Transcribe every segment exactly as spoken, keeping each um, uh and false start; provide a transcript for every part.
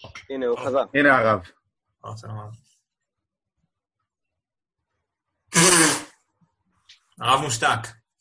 הנה, הוא חזר. הנה הרב. הרב מושתק.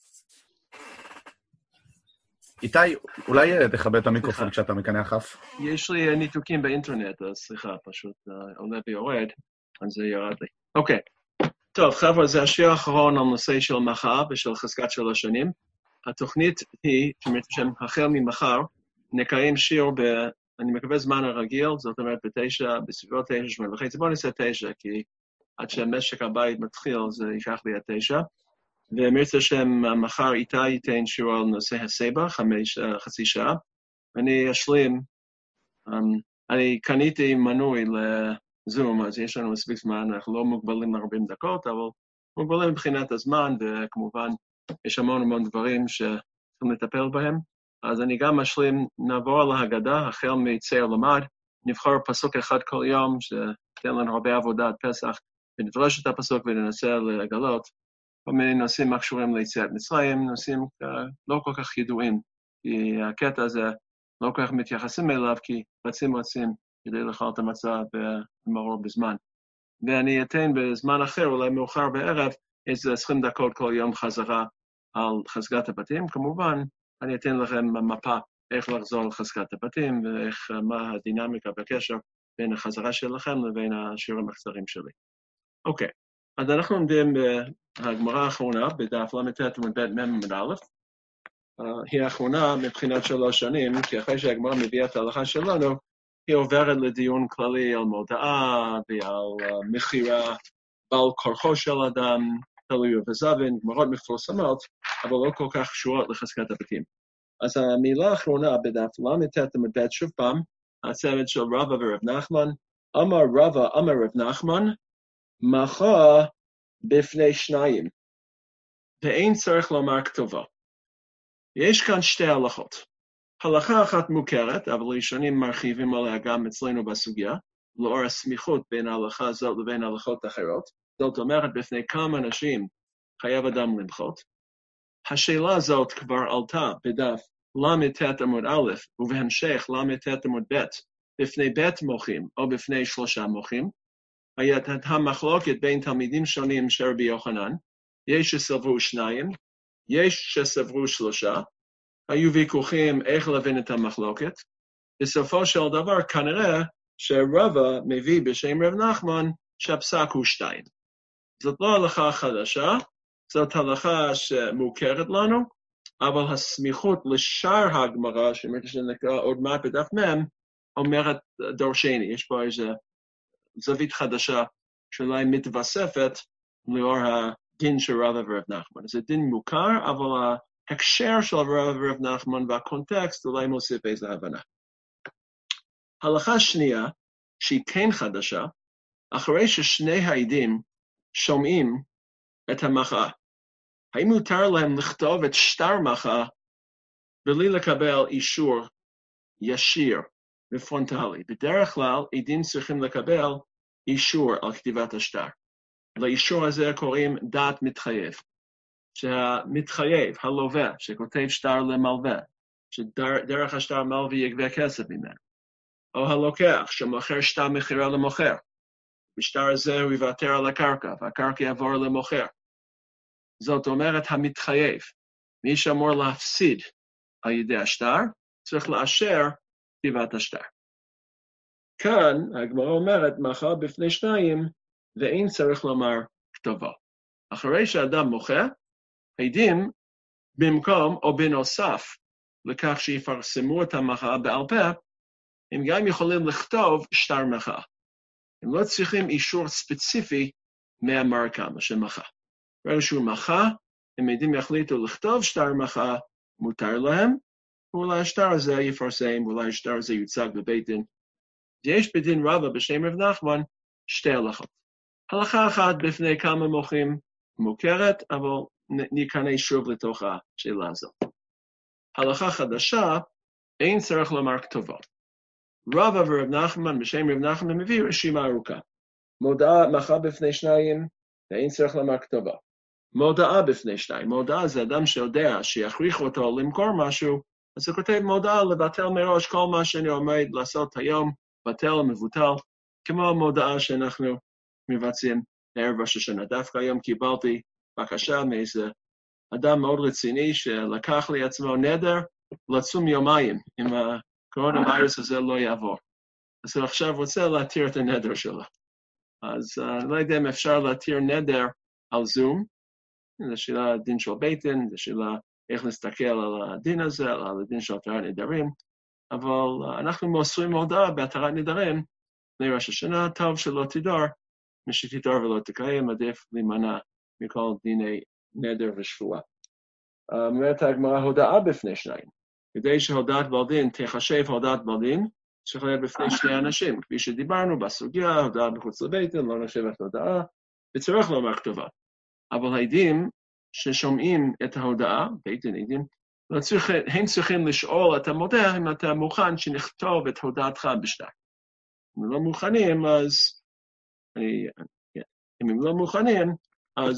איתי, אולי תכבה את המיקרופון כשאתה מקנח אף? יש לי ניתוקים באינטרנט, אז סליחה, פשוט עולה ויורד, אז זה ירד לי. אוקיי. טוב, חבר'ה, זה השיר האחרון על נושא של מחר ושל חזקת שלוש שנים. התוכנית היא, שם החל ממחר, נקיים שיר ב... אני מקווה זמן הרגיל, זאת אומרת בתשע, בסביבות תשע, שמונה וחצי, בואו נעשה תשע, כי עד שהמשק הבית מתחיל, זה ייקח לי עד תשע. ומרצה שמחר איתי ייתן שיר על נושא הסבא, חמש, חצי שעה. אני אשלים, um, אני קניתי מנוי לזום, אז יש לנו מספיק זמן, אנחנו לא מוגבלים ל-ארבעים דקות, אבל מוגבלים מבחינת הזמן, וכמובן יש המון המון דברים שצריכים לטפל בהם. אז אני גם אשלים, נעבור על ההגדה, החל מצייר למד, נבחר פסוק אחד כל יום, שתן לנו הרבה עבודה עד פסח, ונדרש את הפסוק וננסה לגלות, כל מיני נושאים הקשורים ליציאת מצרים, נושאים לא כל כך ידועים, כי הקטע הזה לא כל כך מתייחסים אליו, כי רצים רצים כדי לאכול את המצה ומרור בזמן. ואני אתן בזמן אחר, אולי מאוחר בערב, איזה עשרים דקות כל יום חזרה על חזקת הבתים. כמובן, אני אתן לכם מפה איך לחזור לחזקת הבתים, ואיך, מה הדינמיקה בקשר בין החזרה שלכם לבין השיעורים הקצרים שלי. אוקיי, אז אנחנו עומדים בהגמרא האחרונה, בדף למ"ט עמוד ב' מ"א, היא האחרונה מבחינת שלוש שנים, כי אחרי שהגמרא מביאה את ההלכה שלנו, היא עוברת לדיון כללי על מודעה ועל מכירה בעל כורחו של אדם, תלוי וזבין, גמרות מפורסמות, אבל לא כל כך קשורות לחזקת הבתים. אז המילה האחרונה בדף למ"ט עמוד ב' שוב פעם, הצוות של רבא ורב נחמן, אמר רבא, אמר רב נחמן, מחה בפני שניים, ואין צריך לומר כתובה. יש כאן שתי הלכות. הלכה אחת מוכרת, אבל ראשונים מרחיבים עליה גם אצלנו בסוגיה, לאור הסמיכות בין ההלכה הזאת לבין הלכות אחרות. זאת אומרת, בפני כמה אנשים חייב אדם למחות. השאלה הזאת כבר עלתה בדף למ"ט עמוד א', ובהמשך למ"ט עמוד ב', בפני בית מוחים או בפני שלושה מוחים. הייתה המחלוקת בין תלמידים שונים של רבי יוחנן, יש שסברו שניים, יש שסברו שלושה, היו ויכוחים איך להבין את המחלוקת. בסופו של דבר כנראה שרבא מביא בשם רב נחמן שהפסק הוא שתיים. זאת לא הלכה חדשה, זאת הלכה שמוכרת לנו, אבל הסמיכות לשאר הגמרא, שנקרא עוד מעט בדף מ', אומרת דורשני, יש פה איזו זווית חדשה שאולי מתווספת לאור הדין של רבא ורב נחמן. זה דין מוכר, אבל ההקשר של רבא ורב נחמן והקונטקסט אולי מוסיף איזו הבנה. הלכה שנייה, שהיא כן חדשה, אחרי ששני העדים שומעים את המחאה. האם מותר להם לכתוב את שטר מחאה בלי לקבל אישור ישיר ופרונטלי? בדרך כלל, עדים צריכים לקבל אישור על כתיבת השטר. לאישור הזה קוראים דעת מתחייב. שהמתחייב, הלווה, שכותב שטר למלווה, שדרך השטר מלווה יגבה כסף ממנו. או הלוקח, שמוכר שטר מכירה למוכר. בשטר הזה הוא יוותר על הקרקע, והקרקע יעבור למוכר. זאת אומרת, המתחייב, מי שאמור להפסיד על ידי השטר, צריך לאשר כתיבת השטר. כאן, הגמרא אומרת, מחה בפני שניים, ואין צריך לומר כתובה. אחרי שאדם מוחה, עדים במקום או בנוסף לכך שיפרסמו את המחאה בעל פה, הם גם יכולים לכתוב שטר מחאה. הם לא צריכים אישור ספציפי מהמרקם שמחה. ברגע שהוא מחה, הם עדים יחליטו לכתוב שטר מחאה, מותר להם, ואולי השטר הזה יפרסם, ואולי השטר הזה יוצג בבית דין. יש בדין רבא בשם רב נחמן שתי הלכות. הלכה אחת בפני כמה מוחים מוכרת, אבל ניכנס שוב לתוך השאלה הזאת. הלכה חדשה, אין צריך לומר כתובה. רבא ורב נחמן בשם רב נחמן מביא רשימה ארוכה. מודעה מחה בפני שניים, ואין צריך לומר כתובה. מודעה בפני שניים, מודעה זה אדם שיודע שיכריחו אותו למכור משהו, אז הוא כותב מודעה לבטל מראש כל מה שאני עומד לעשות היום, בטל או מבוטל, כמו המודעה שאנחנו מבצעים בערב ראש השנה. דווקא היום קיבלתי בקשה מאיזה אדם מאוד רציני שלקח לעצמו נדר לצום יומיים, אם הקורונה ויירוס הזה לא יעבור. אז הוא עכשיו רוצה להתיר את הנדר שלו. אז אני לא יודע אם אפשר להתיר נדר על זום, זו שאלה דין של בית דין, זו שאלה איך להסתכל על הדין הזה, על הדין של התרת נדרים, אבל אנחנו מוסרים הודעה בהתרת נדרים, לראש השנה, טוב שלא תדור, מי שתדור ולא תקיים, עדיף להימנע מכל דיני נדר ושבועה. אומרת הגמרא, הודעה בפני שניים. כדי שהודעת בלדין תחשב הודעת בלדין, צריך להיות בפני שני אנשים. כפי שדיברנו בסוגיה, הודעה בחוץ לבית דין, לא נחשבת הודעה, וצריך לומר כתובה. אבל העדים ששומעים את ההודעה, בית דין עדים, הם צריכים לשאול את המודע אם אתה מוכן שנכתוב את הודעתך בשטר. אם הם לא מוכנים, אז... אם הם לא מוכנים, אז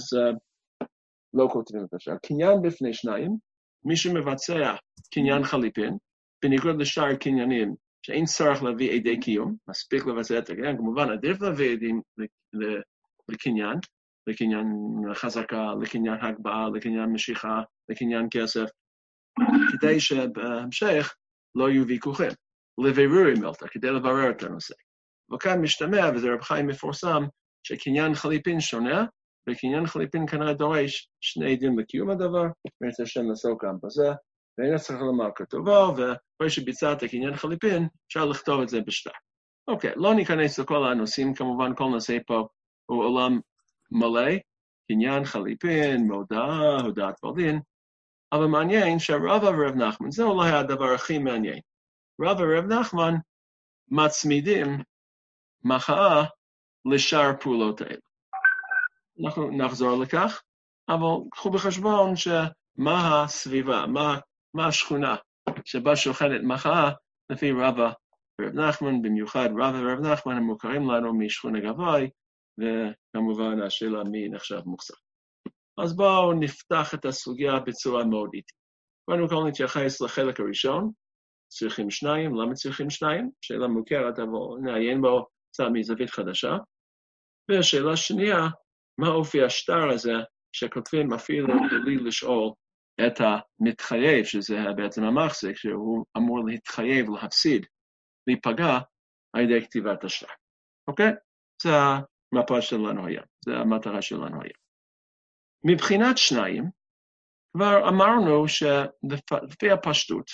לא כותבים את השטר. קניין בפני שניים, מי שמבצע קניין חליפין, בניגוד לשאר קניינים, שאין צורך להביא עדי קיום, מספיק לבצע את הקניין, כמובן עדיף להביא עדים לקניין, לקניין חזקה, לקניין הגבהה, לקניין משיכה, לקניין כסף, כדי שבהמשך לא יהיו ויכוחים. לבירור מלתא, כדי לברר את הנושא. וכאן משתמע, וזה רב חיים מפורסם, שקניין חליפין שונה, וקניין חליפין כנראה דורש שני עדים לקיום הדבר, ואני השם לעסוק גם בזה, ואין צריך לומר כתובו, ואחרי שביצעת קניין חליפין, אפשר לכתוב את זה בשטר. אוקיי, לא ניכנס לכל הנושאים, כמובן כל נושא פה הוא עולם מלא, קניין חליפין, מודעה, הודעת בלדין, אבל מעניין שרבא ורב נחמן, זה אולי הדבר הכי מעניין. רבא ורב נחמן מצמידים מחאה לשאר פעולות האלה. אנחנו נחזור לכך, אבל קחו בחשבון שמה הסביבה, מה, מה השכונה שבה שוכנת מחאה לפי רבא ורב נחמן, במיוחד רבא ורב נחמן הם מוכרים לנו משכונה גבאי, וכמובן השאלה מי נחשב מוחזק. אז בואו נפתח את הסוגיה בצורה מאוד איטית. קודם כל נתייחס לחלק הראשון, צריכים שניים, למה צריכים שניים? שאלה מוכרת, אבל נעיין בו קצת מזווית חדשה. והשאלה שנייה, מה אופי השטר הזה שכותבים אפילו בלי לשאול את המתחייב, שזה בעצם המחזיק, שהוא אמור להתחייב, להפסיד, להיפגע על ידי כתיבת השטר. אוקיי? זה המפה שלנו היום, זה המטרה שלנו היום. מבחינת שניים, כבר אמרנו שלפי הפשטות,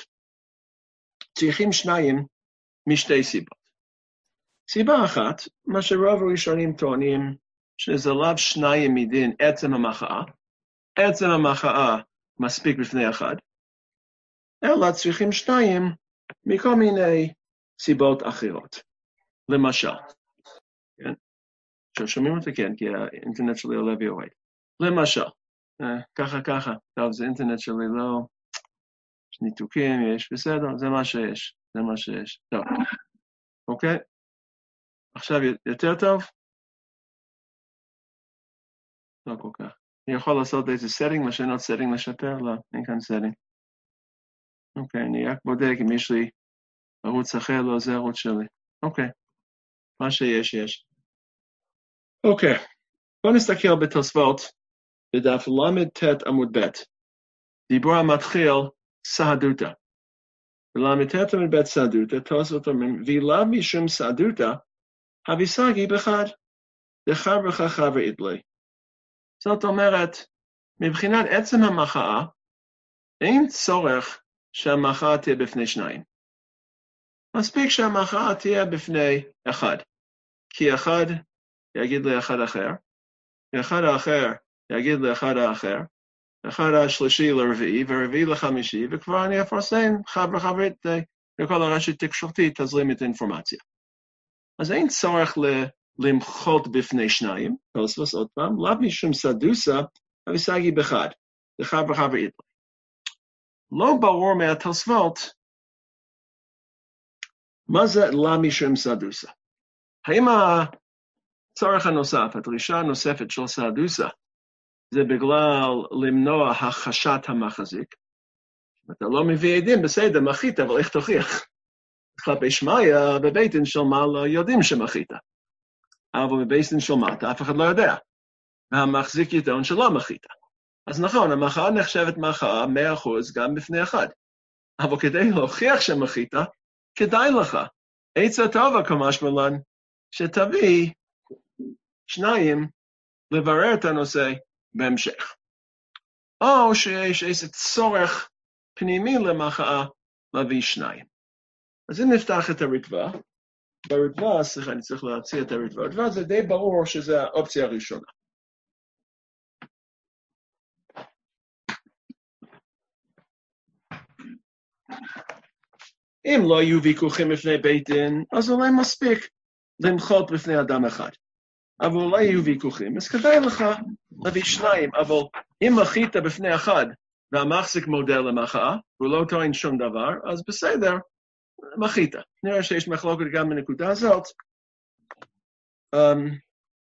צריכים שניים משתי סיבות. סיבה אחת, מה שרוב הראשונים טוענים, שזה לאו שניים מדין עצם המחאה, עצם המחאה מספיק בפני אחד, אלא צריכים שניים מכל מיני סיבות אחרות. למשל, כן? ששומעים אותי כן, כי האינטרנט שלי עולה ויורד. למשל, ככה ככה, טוב, זה אינטרנט שלי לא, יש ניתוקים, יש בסדר, זה מה שיש, זה מה שיש. טוב, אוקיי? עכשיו יותר טוב? לא כל כך. אני יכול לעשות איזה setting, לשנות setting לשפר? לא, אין כאן setting. אוקיי, אני רק בודק אם יש לי ערוץ אחר, לא, זה ערוץ שלי. אוקיי, מה שיש, יש. אוקיי, בואו נסתכל בתוספות, בדף למד ת' עמוד ב', דיבור המתחיל סהדותא. ולמד ת' עמוד ב' סהדותא, תוספות אומרים, ואילאו משום סהדותא, הביסגי בחד, דחר וחחר ואידלי. זאת אומרת, מבחינת עצם המחאה, אין צורך שהמחאה תהיה בפני שניים. מספיק שהמחאה תהיה בפני אחד. כי אחד יגיד לאחד אחר, ואחד האחר יגיד לאחד האחר, אחד השלישי לרביעי, ורביעי לחמישי, וכבר אני אפרסם חבר חברית לכל הרשת תקשורתית תזרים את האינפורמציה. אז אין צורך למחות בפני שניים, תוספות עוד פעם, לאו משום סדוסה, הביסגי בחד, לחבר חברית. לא ברור מהתוספות, מה זה לאו משום סדוסה? האם הצורך הנוסף, הדרישה הנוספת של סדוסה, זה בגלל למנוע הכחשת המחזיק? אתה לא מביא עדים, בסדר, מחית, אבל איך תוכיח? כלפי שמעיה, בבית דין של מעלה יודעים שמחית. אבל בבית דין של מטה, אף אחד לא יודע. והמחזיק יטען שלא מחית. אז נכון, המחאה נחשבת מחאה מאה אחוז גם בפני אחד. אבל כדי להוכיח שמחית, כדאי לך. עצה טובה כמשמע לן, שתביא שניים לברר את הנושא בהמשך. או שיש איזה צורך פנימי למחאה להביא שניים. אז אם נפתח את הריטב"א, בריטב"א, סליחה, אני צריך להציע את הריטב"א, הריטב"א זה די ברור שזו האופציה הראשונה. אם לא יהיו ויכוחים בפני בית דין, אז אולי מספיק למחות בפני אדם אחד. אבל אולי יהיו ויכוחים, אז כדאי לך להביא שניים, אבל אם מחית בפני אחד, והמחזיק מודה למחאה, והוא לא טוען שום דבר, אז בסדר, מחית. נראה שיש מחלוקת גם בנקודה הזאת. Um,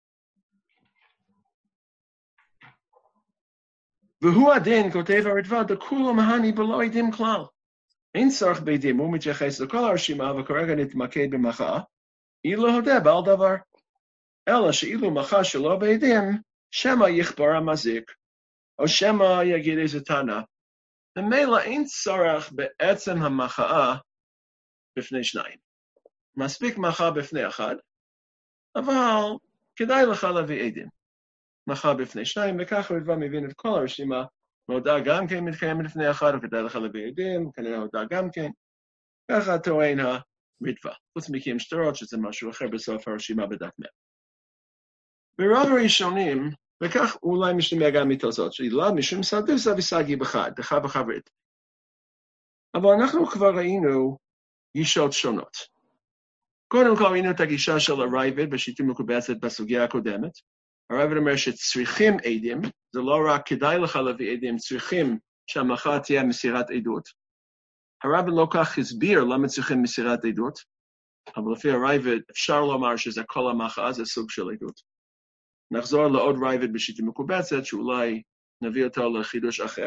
והוא הדין, כותב הריטב"א, דכולו מהני בלא עדים כלל. אין צורך בעדים, הוא מתייחס לכל הרשימה, וכרגע נתמקד במחאה, אילו הודה בעל דבר. אלא שאילו מחאה שלא בעדים, שמא יכפר המזיק, או שמא יגיד איזה טענה. ממילא אין צורך בעצם המחאה בפני שניים. מספיק מחאה בפני אחד, אבל כדאי לך להביא עדים. מחאה בפני שניים, וכך הריטב"א מבין את כל הרשימה, והודעה גם כן מתקיימת לפני אחד, וכדאי לך להביא עדים, כנראה הודעה גם כן. ככה טוען הריטב"א. חוץ מכם שטרות, שזה משהו אחר בסוף הרשימה בדף מאה. ברוב הראשונים, וכך אולי משתמע גם מתוצאות, שאילו משום סדוס אביסגי בחד, דחה בחברית. אבל אנחנו כבר ראינו גישות שונות. קודם כל ראינו את הגישה של הרייבד, בשיטה מקובצת בסוגיה הקודמת. הרייבד אומר שצריכים עדים, זה לא רק כדאי לך להביא עדים, צריכים שהמחאה תהיה מסירת עדות. הרייבד לא כך הסביר למה צריכים מסירת עדות, אבל לפי הרייבד אפשר לומר שזה כל המחאה, זה סוג של עדות. נחזור לעוד רייבד בשיטה מקובצת, שאולי נביא אותו לחידוש אחר.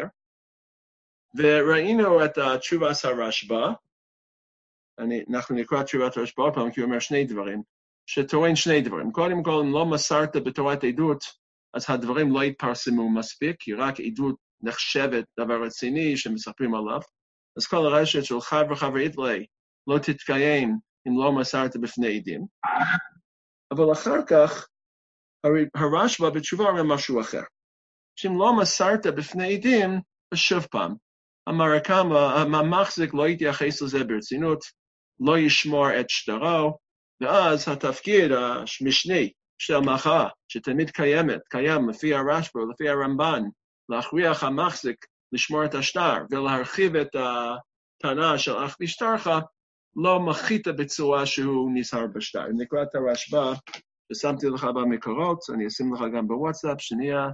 וראינו את התשובה של הרשב"א, אנחנו נקרא תשובת הרשב"א עוד פעם, כי הוא אומר שני דברים, שטוען שני דברים. קודם כל, אם לא מסרת בתורת עדות, אז הדברים לא יתפרסמו מספיק, כי רק עדות נחשבת דבר רציני שמספרים עליו. אז כל הרשת של חב וחברית לי לא תתקיים אם לא מסרת בפני עדים. אבל אחר כך, הרשב"א בתשובה אומר משהו אחר. שאם לא מסרת בפני עדים, אז שוב פעם, המרקמה, המחזיק לא יתייחס לזה ברצינות, לא ישמור את שטרו, ואז התפקיד המשני של מחאה, שתמיד קיימת, קיים לפי הרשב"א, לפי הרמב"ן, להכריח המחזיק לשמור את השטר, ולהרחיב את הטענה של אך בשטרך, לא מחית בצורה שהוא נזהר בשטר. נקרא את הרשב"א, ושמתי לך במקורות, אני אשים לך גם בוואטסאפ, שנייה.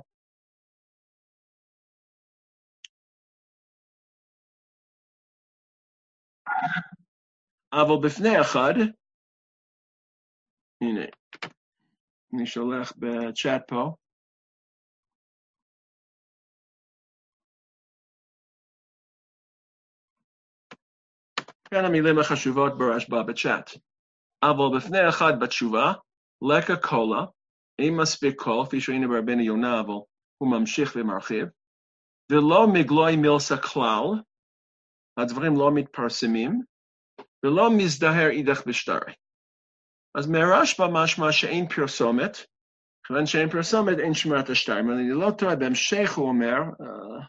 אבל בפני אחד, הנה, אני שולח בצ'אט פה. כאן המילים החשובות ברשב"א בצ'אט. אבל בפני אחד בתשובה, לקה קולה, אין מספיק קול, כפי שראינו ברבנו יונה, אבל הוא ממשיך ומרחיב, ולא מגלוי מילסה כלל, הדברים לא מתפרסמים, ולא מזדהר אידך בשטרי. אז מהרשב"א משמע שאין פרסומת, כיוון שאין פרסומת אין שמירת השטר. אבל אני לא טועה, בהמשך הוא אומר, uh,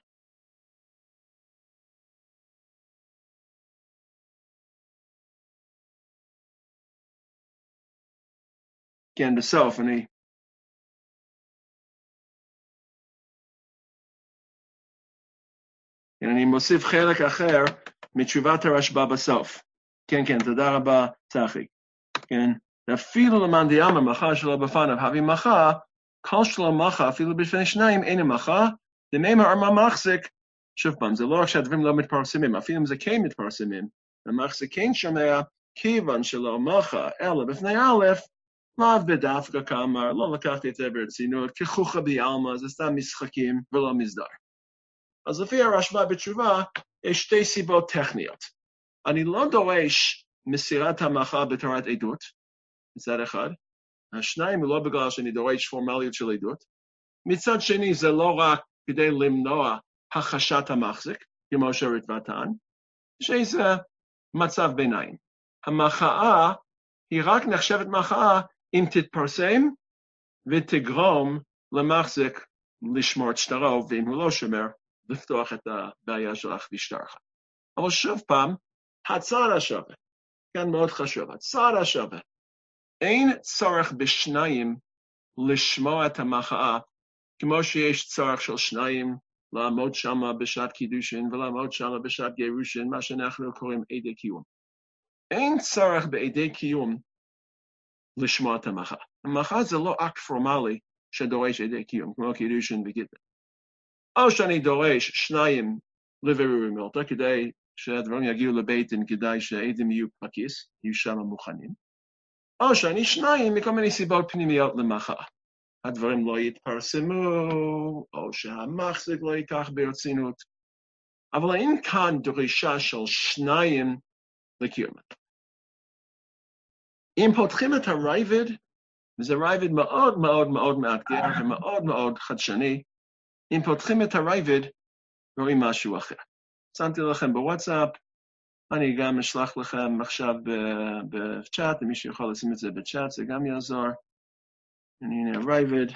כן, בסוף, אני... כן, אני מוסיף חלק אחר מתשובת הרשב"א בסוף. כן, כן, תודה רבה, צחי. כן, אפילו למען דיאמה, מחאה שלא בפניו, הביא מחאה, כל שלא מחאה, אפילו בפני שניים, אין מחאה, דמי הרמה מחזיק, שוב פעם, זה לא רק שהדברים לא מתפרסמים, אפילו אם זה כן מתפרסמים, המחזיק כן שומע, כיוון שלא מחאה, אלא בפני א', לאו בדווקא כאמר, לא לקחתי את זה ברצינות, כחוכה בעלמא, זה סתם משחקים ולא מסדר. אז לפי הרשב"א בתשובה, יש שתי סיבות טכניות. אני לא דורש מסירת המחאה בתורת עדות, מצד אחד. השניים הוא לא בגלל שאני דורש פורמליות של עדות. מצד שני, זה לא רק כדי למנוע החשת המחזיק, כמו שריטב"א טען, שזה מצב ביניים. המחאה היא רק נחשבת מחאה אם תתפרסם ותגרום למחזיק לשמור את שטרו, ואם הוא לא שומר, לפתוח את הבעיה של אחדי שטרך. אבל שוב פעם, הצעד השווה, כאן מאוד חשוב, הצעד השווה, אין צורך בשניים לשמוע את המחאה, כמו שיש צורך של שניים לעמוד שם בשעת קידושין ולעמוד שם בשעת גירושין, מה שאנחנו קוראים עדי קיום. אין צורך בעדי קיום לשמוע את המחאה. המחאה זה לא אקט פורמלי שדורש עדי קיום, כמו קידושין וגיטין. או שאני דורש שניים לבירור מילתא, כדי שהדברים יגיעו לבית דין, כדאי שהעדים יהיו בכיס, יהיו שם מוכנים. או שאני שניים מכל מיני סיבות פנימיות למחאה. הדברים לא יתפרסמו, או שהמחזיק לא ייקח ברצינות. אבל אין כאן דרישה של שניים לקיום. אם פותחים את הרייבד, וזה רייבד מאוד מאוד מאוד מאתגר ומאוד מאוד חדשני, אם פותחים את הרייבד, רואים משהו אחר. שמתי לכם בוואטסאפ, אני גם אשלח לכם עכשיו בצ'אט, אם מישהו יכול לשים את זה בצ'אט, זה גם יעזור. הנה הרייבד.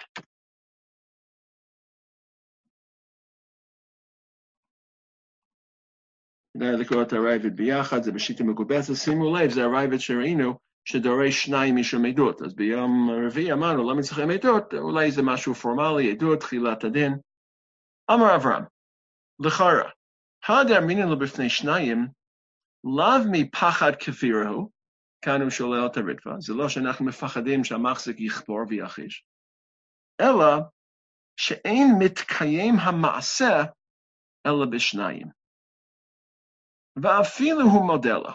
כדאי לקרוא את הרייבד ביחד, זה בשיטה מגובסת, שימו לב, זה הרייבד שראינו, שדורש שניים משום עדות. אז ביום רביעי אמרנו, למה צריכים עדות? אולי זה משהו פורמלי, עדות, תחילת הדין. אמר אברהם, לכאורה, הדר מינן לו בפני שניים, לאו מפחד כפירהו, כאן הוא שולל את הריטב"א, זה לא שאנחנו מפחדים שהמחזיק יכפור ויחיש, אלא שאין מתקיים המעשה אלא בשניים. ואפילו הוא מודה לו.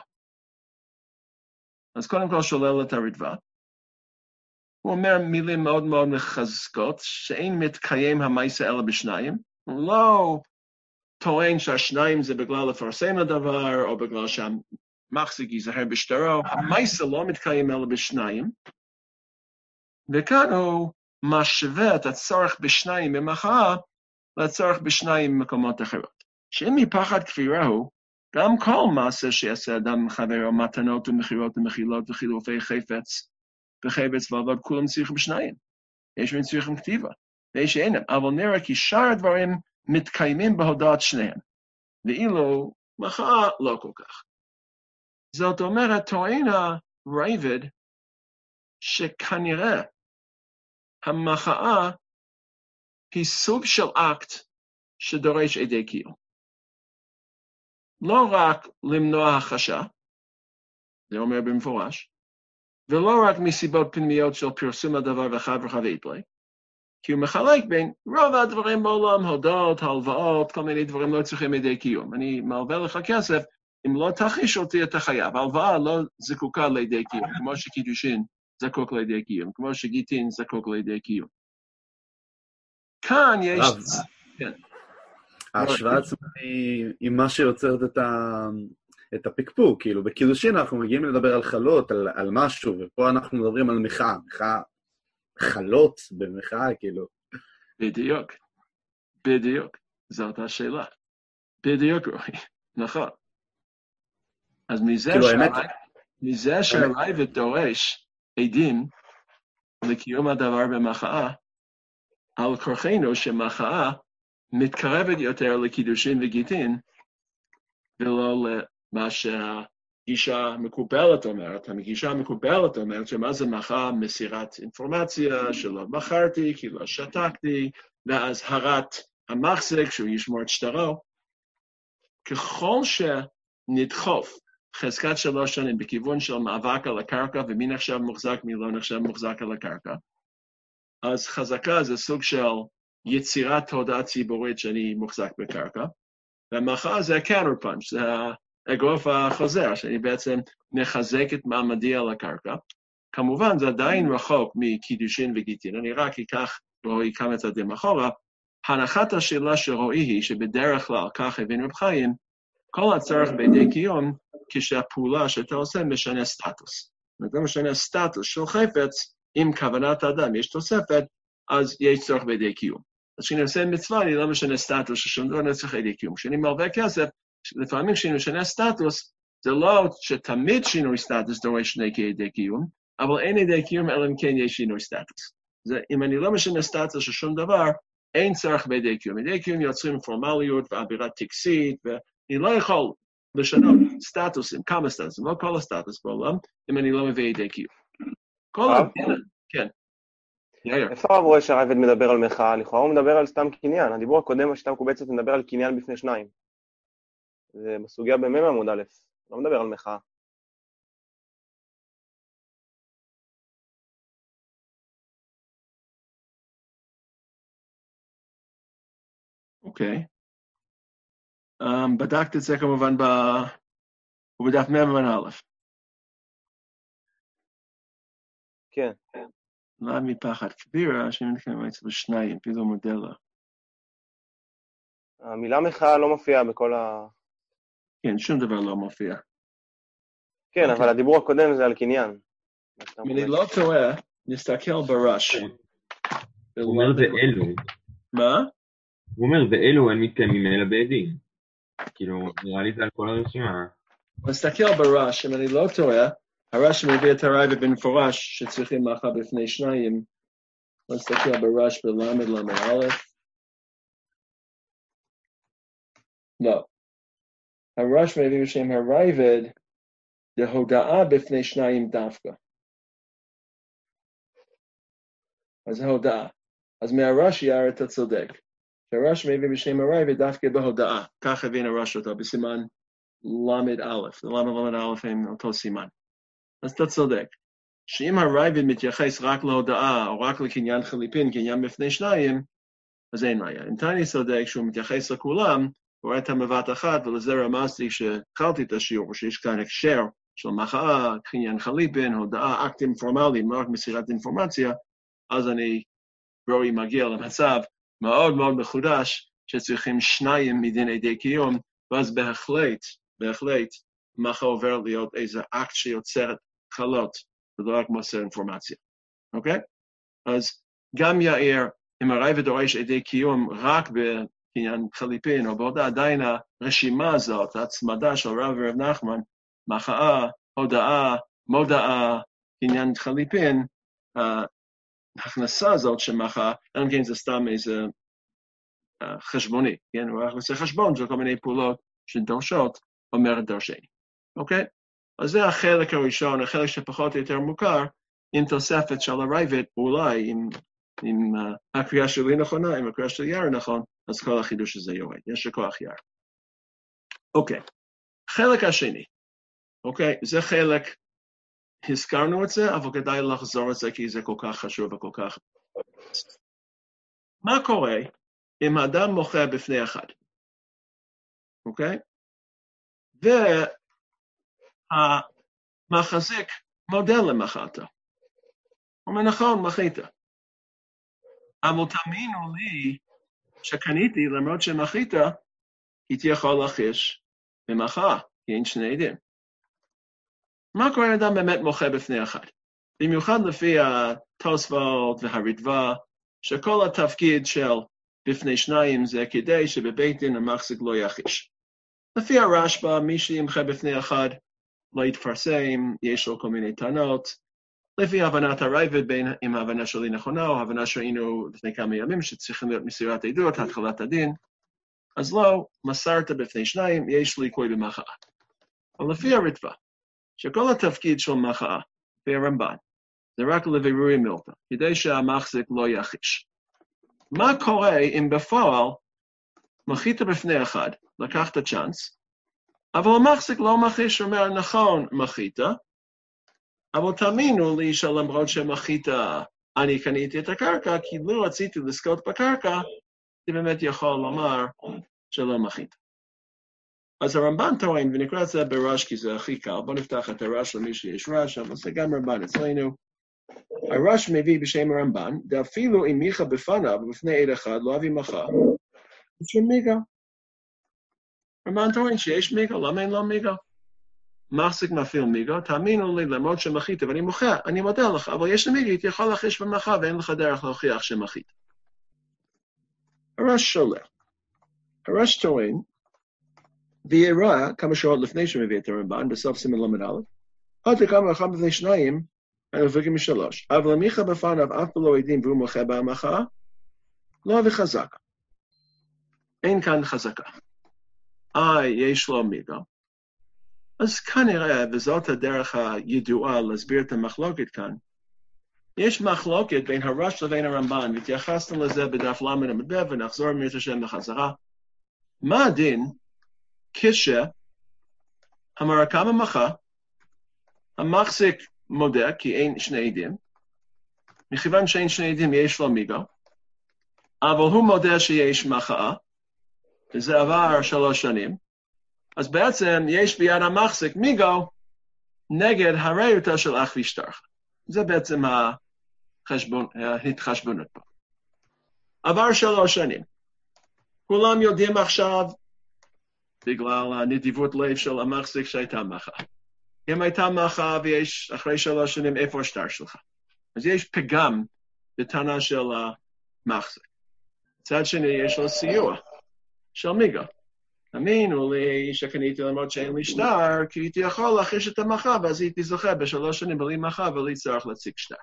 אז קודם כל שולל את הריטב"א, הוא אומר מילים מאוד מאוד מחזקות, שאין מתקיים המעשה אלא בשניים, הוא לא טוען שהשניים זה בגלל לפרסם הדבר, או בגלל שהמחזיק ייזהר בשטרו, המעשה לא מתקיים אלא בשניים, וכאן הוא משווה את הצורך בשניים במחאה, לצורך בשניים במקומות אחרות. שאם מפחד כפירהו, גם כל מעשה שיעשה אדם מחברו, מתנות ומחירות ומחילות וחילופי חפץ, וחפץ ועבוד, כולם צריכים בשניים. יש מהם צריכים כתיבה, ויש אינם, אבל נראה כי שאר הדברים מתקיימים בהודעת שניהם, ואילו מחאה לא כל כך. זאת אומרת, טוען הרייבד שכנראה המחאה היא סוג של אקט שדורש עדי קיום. לא רק למנוע החשה, זה אומר במפורש, ולא רק מסיבות פנימיות של פרסום הדבר וחד וחד יתלי, כי הוא מחלק בין רוב הדברים בעולם, הודות, הלוואות, כל מיני דברים לא צריכים עדי קיום. אני מלווה לך כסף, אם לא תחיש אותי אתה חייב. הלוואה לא זקוקה לידי קיום, כמו שקידושין זקוק לידי קיום, כמו שגיטין זקוק לידי קיום. כאן יש... רב, כן. ההשוואה עצמה היא מה שיוצרת את ה... את הפקפוק, כאילו, בקידושין אנחנו מגיעים לדבר על חלות, על, על משהו, ופה אנחנו מדברים על מחאה, מחאה, חלות במחאה, כאילו. בדיוק, בדיוק, זאת השאלה. בדיוק, רואי, נכון. אז מזה כאילו, שה... האמת... מזה שהרייבד דורש עדים לקיום הדבר במחאה, על כורחנו שמחאה מתקרבת יותר לקידושין וגיטין, ולא למה שהגישה המקובלת אומרת. הגישה המקובלת אומרת שמה זה מחאה? מסירת אינפורמציה שלא מכרתי, כי לא שתקתי, והזהרת המחזיק שהוא ישמור את שטרו. ככל שנדחוף חזקת שלוש שנים בכיוון של מאבק על הקרקע, ומי נחשב מוחזק, מי לא נחשב מוחזק על הקרקע, אז חזקה זה סוג של יצירת תודעה ציבורית שאני מוחזק בקרקע, והמחאה זה ה-counter punch, זה האגרוף החוזר, שאני בעצם מחזק את מעמדי על הקרקע. כמובן, זה עדיין רחוק מקידושין וגיטין, אני רק אקח רואי כמה צעדים אחורה. הנחת השאלה של רואי היא שבדרך כלל, כך הבין רב חיים, כל הצורך בידי קיום, כשהפעולה שאתה עושה משנה סטטוס. אתה משנה סטטוס של חפץ, עם כוונת האדם, יש תוספת, אז יש צורך בידי קיום. אז כשאני עושה מצווה, אני לא משנה סטטוס, ששום דבר לא צריך בידי קיום. כשאני מלווה כסף, לפעמים כשאני משנה סטטוס, זה לא שתמיד שינוי סטטוס דורש שני כידי קיום, אבל אין ידי קיום אלא אם כן יש שינוי סטטוס. זה, אם אני לא משנה סטטוס של שום דבר, אין צורך בידי קיום. ידי קיום יוצרים פורמליות ואווירה טקסית, ואני לא יכול לשנות סטטוסים, כמה סטטוסים, לא כל הסטטוס בעולם, אם אני לא מביא ידי קיום. כל הדין, כן. איפה הרב רואה שהרייבד מדבר על מחאה? לכאורה הוא מדבר על סתם קניין. הדיבור הקודם, השיטה המקובצת, מדבר על קניין בפני שניים. זה בסוגיה במם עמוד א', לא מדבר על מחאה. אוקיי. בדקת את זה כמובן בדף מם עמוד א'. כן. לא מפחד כבירה, שאני מתכוון אצל שניים, פיזור מודלה. המילה מחאה לא מופיעה בכל ה... כן, שום דבר לא מופיע. כן, אבל הדיבור הקודם זה על קניין. אם אני לא טועה, נסתכל ברש. הוא אומר זה אלו. מה? הוא אומר זה אלו, אין מתקיימים אלא בעדים. כאילו, נראה לי זה על כל הרשימה. נסתכל ברש, אם אני לא טועה, הרש מביא את הרייבד במפורש שצריכים מחאה בפני שניים. נסתכל ברש בלמד למד א'. לא. הרש מביא בשם הרייבד להודעה בפני שניים דווקא. אז ההודעה. אז מהרש ירא אתה צודק. הרש מביא בשם הרייבד דווקא בהודעה. כך הבין הרש אותו בסימן למד א'. למד למד א' הם אותו סימן. אז אתה צודק. שאם הרייבד מתייחס רק להודעה או רק לקניין חליפין, קניין בפני שניים, אז אין ראיה. אם תני צודק שהוא מתייחס לכולם, הוא רואה את המבט אחת, ולזה רמזתי שהתחלתי את השיעור, שיש כאן הקשר של מחאה, קניין חליפין, הודעה, אקטים פורמליים, לא רק מסירת אינפורמציה, אז אני, רואי, מגיע למצב מאוד מאוד מחודש, שצריכים שניים מדין ידי קיום, ואז בהחלט, בהחלט, מחאה עובר להיות איזה אקט שיוצרת חלות, ולא רק מוסר אינפורמציה. אוקיי? אז גם יאיר, אם הרייבד דורש ידי קיום רק בקניין חליפין, או בעוד עדיין הרשימה הזאת, ההצמדה של רב ורב נחמן, מחאה, הודעה, מודעה, קניין חליפין, ההכנסה הזאת של מחאה, אין כן זה סתם איזה חשבוני, כן? הוא רק עושה חשבון של כל מיני פעולות שדורשות, אומרת דרשני. אוקיי? אז זה החלק הראשון, החלק שפחות או יותר מוכר, עם תוספת של הרייבד, אולי עם, עם uh, הקריאה שלי נכונה, עם הקריאה של יאיר נכון, אז כל החידוש הזה יורד, יש לכוח יאיר. אוקיי, חלק השני, אוקיי, זה חלק, הזכרנו את זה, אבל כדאי לחזור את זה, כי זה כל כך חשוב וכל כך... מה קורה אם האדם מוחה בפני אחד? אוקיי? ו... המחזיק מודל למחאתו. הוא אומר, נכון, מחית. אבל תאמינו לי שקניתי, למרות שמחית, הייתי יכול להחיש במחאה, כי אין שני עדים. מה קורה אם אדם באמת מוחה בפני אחד? במיוחד לפי התוספות והריטב"א, שכל התפקיד של בפני שניים זה כדי שבבית דין המחזיק לא יחיש. לפי הרשב"א, מי שימחה בפני אחד, לא יתפרסם, יש לו כל מיני טענות. לפי הבנת הרייבד, בין אם ההבנה שלי נכונה, או ההבנה שראינו לפני כמה ימים, שצריכים להיות מסירת עדות, התחלת הדין, אז לא, מסרת בפני שניים, יש ליקוי במחאה. אבל לפי הריטב"א, שכל התפקיד של מחאה, לפי הרמב"ן, זה רק לבירורי מילתא, כדי שהמחזיק לא יחיש. מה קורה אם בפועל, מחית בפני אחד, לקחת צ'אנס, אבל המחזיק לא מחיש, אומר, נכון, מחית, אבל תאמינו לי שלמרות שמחית, אני קניתי את הקרקע, כי לא רציתי לזכות בקרקע, אני באמת יכול לומר שלא מחית. אז הרמב"ן טוען, ונקרא את זה ברש, כי זה הכי קל, בואו נפתח את הרש למי שיש רש, אבל זה גם רמב"ן אצלנו. הרש מביא בשם הרמב"ן, ואפילו אם מיכה בפניו, בפני עד אחד, לא אביא מחאה, בשביל מיכה. הרמב"ן טוען שיש מיגו, למה אין לו מיגו? מחזיק מפעיל מיגו, תאמינו לי, למרות שמחית, ואני מוכר, אני מודה לך, אבל יש לי מיגו, הייתי יכול להחיש במחה, ואין לך דרך להוכיח שמחית. הרש שולח. הרש טוען, ויראה כמה שעות לפני שמביא את הרמב"ן, בסוף סימן למד א', עד לכמה אחד בפני שניים, אני מפגים משלוש. אבל מיכה בפניו אף לא עדים והוא מוחה בהמחה, לא וחזקה. אין כאן חזקה. אה, יש לו מיגו. אז כנראה, וזאת הדרך הידועה להסביר את המחלוקת כאן, יש מחלוקת בין הרש לבין הרמב"ן, והתייחסנו לזה בדף למד עמוד ב' ונחזור מירת השם בחזרה. מה הדין כשהמרקם המחה, המחזיק מודה כי אין שני עדים, מכיוון שאין שני עדים יש לו מיגו, אבל הוא מודה שיש מחאה, וזה עבר שלוש שנים, אז בעצם יש ביד המחזיק מיגו נגד הראיותו של אח וישתרך. זה בעצם החשבון, ההתחשבנות פה. עבר שלוש שנים. כולם יודעים עכשיו, בגלל הנדיבות לב של המחזיק שהייתה מחאה. אם הייתה מחאה ויש אחרי שלוש שנים איפה השטר שלך. אז יש פגם בטענה של המחזיק. מצד שני יש לו סיוע של מיגו. תאמינו לי שקניתי למרות שאין לי שטר, כי הייתי יכול להחיש את המחה, ואז הייתי זוכה בשלוש שנים בלי מחה, ולי צריך להציג שטר.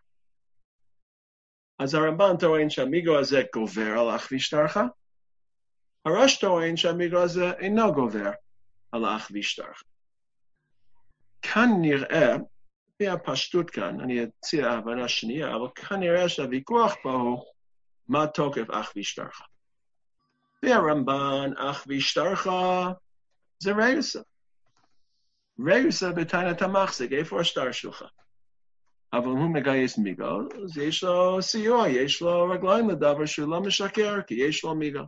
אז הרמב"ן טוען שהמיגו הזה גובר על אח וישתרך, הרש טוען שהמיגו הזה אינו גובר על אח וישתרך. כאן נראה, לפי הפשטות כאן, אני אציע הבנה שנייה, אבל כאן נראה שהוויכוח פה הוא מה תוקף אח וישתרך. והרמב"ן, אח וישתרך, זה ראיוסה. ראיוסה בטענת המחזיק, איפה השטר שלך? אבל הוא מגייס מיגו, אז יש לו סיוע, יש לו רגליים לדבר שהוא לא משקר, כי יש לו מיגו.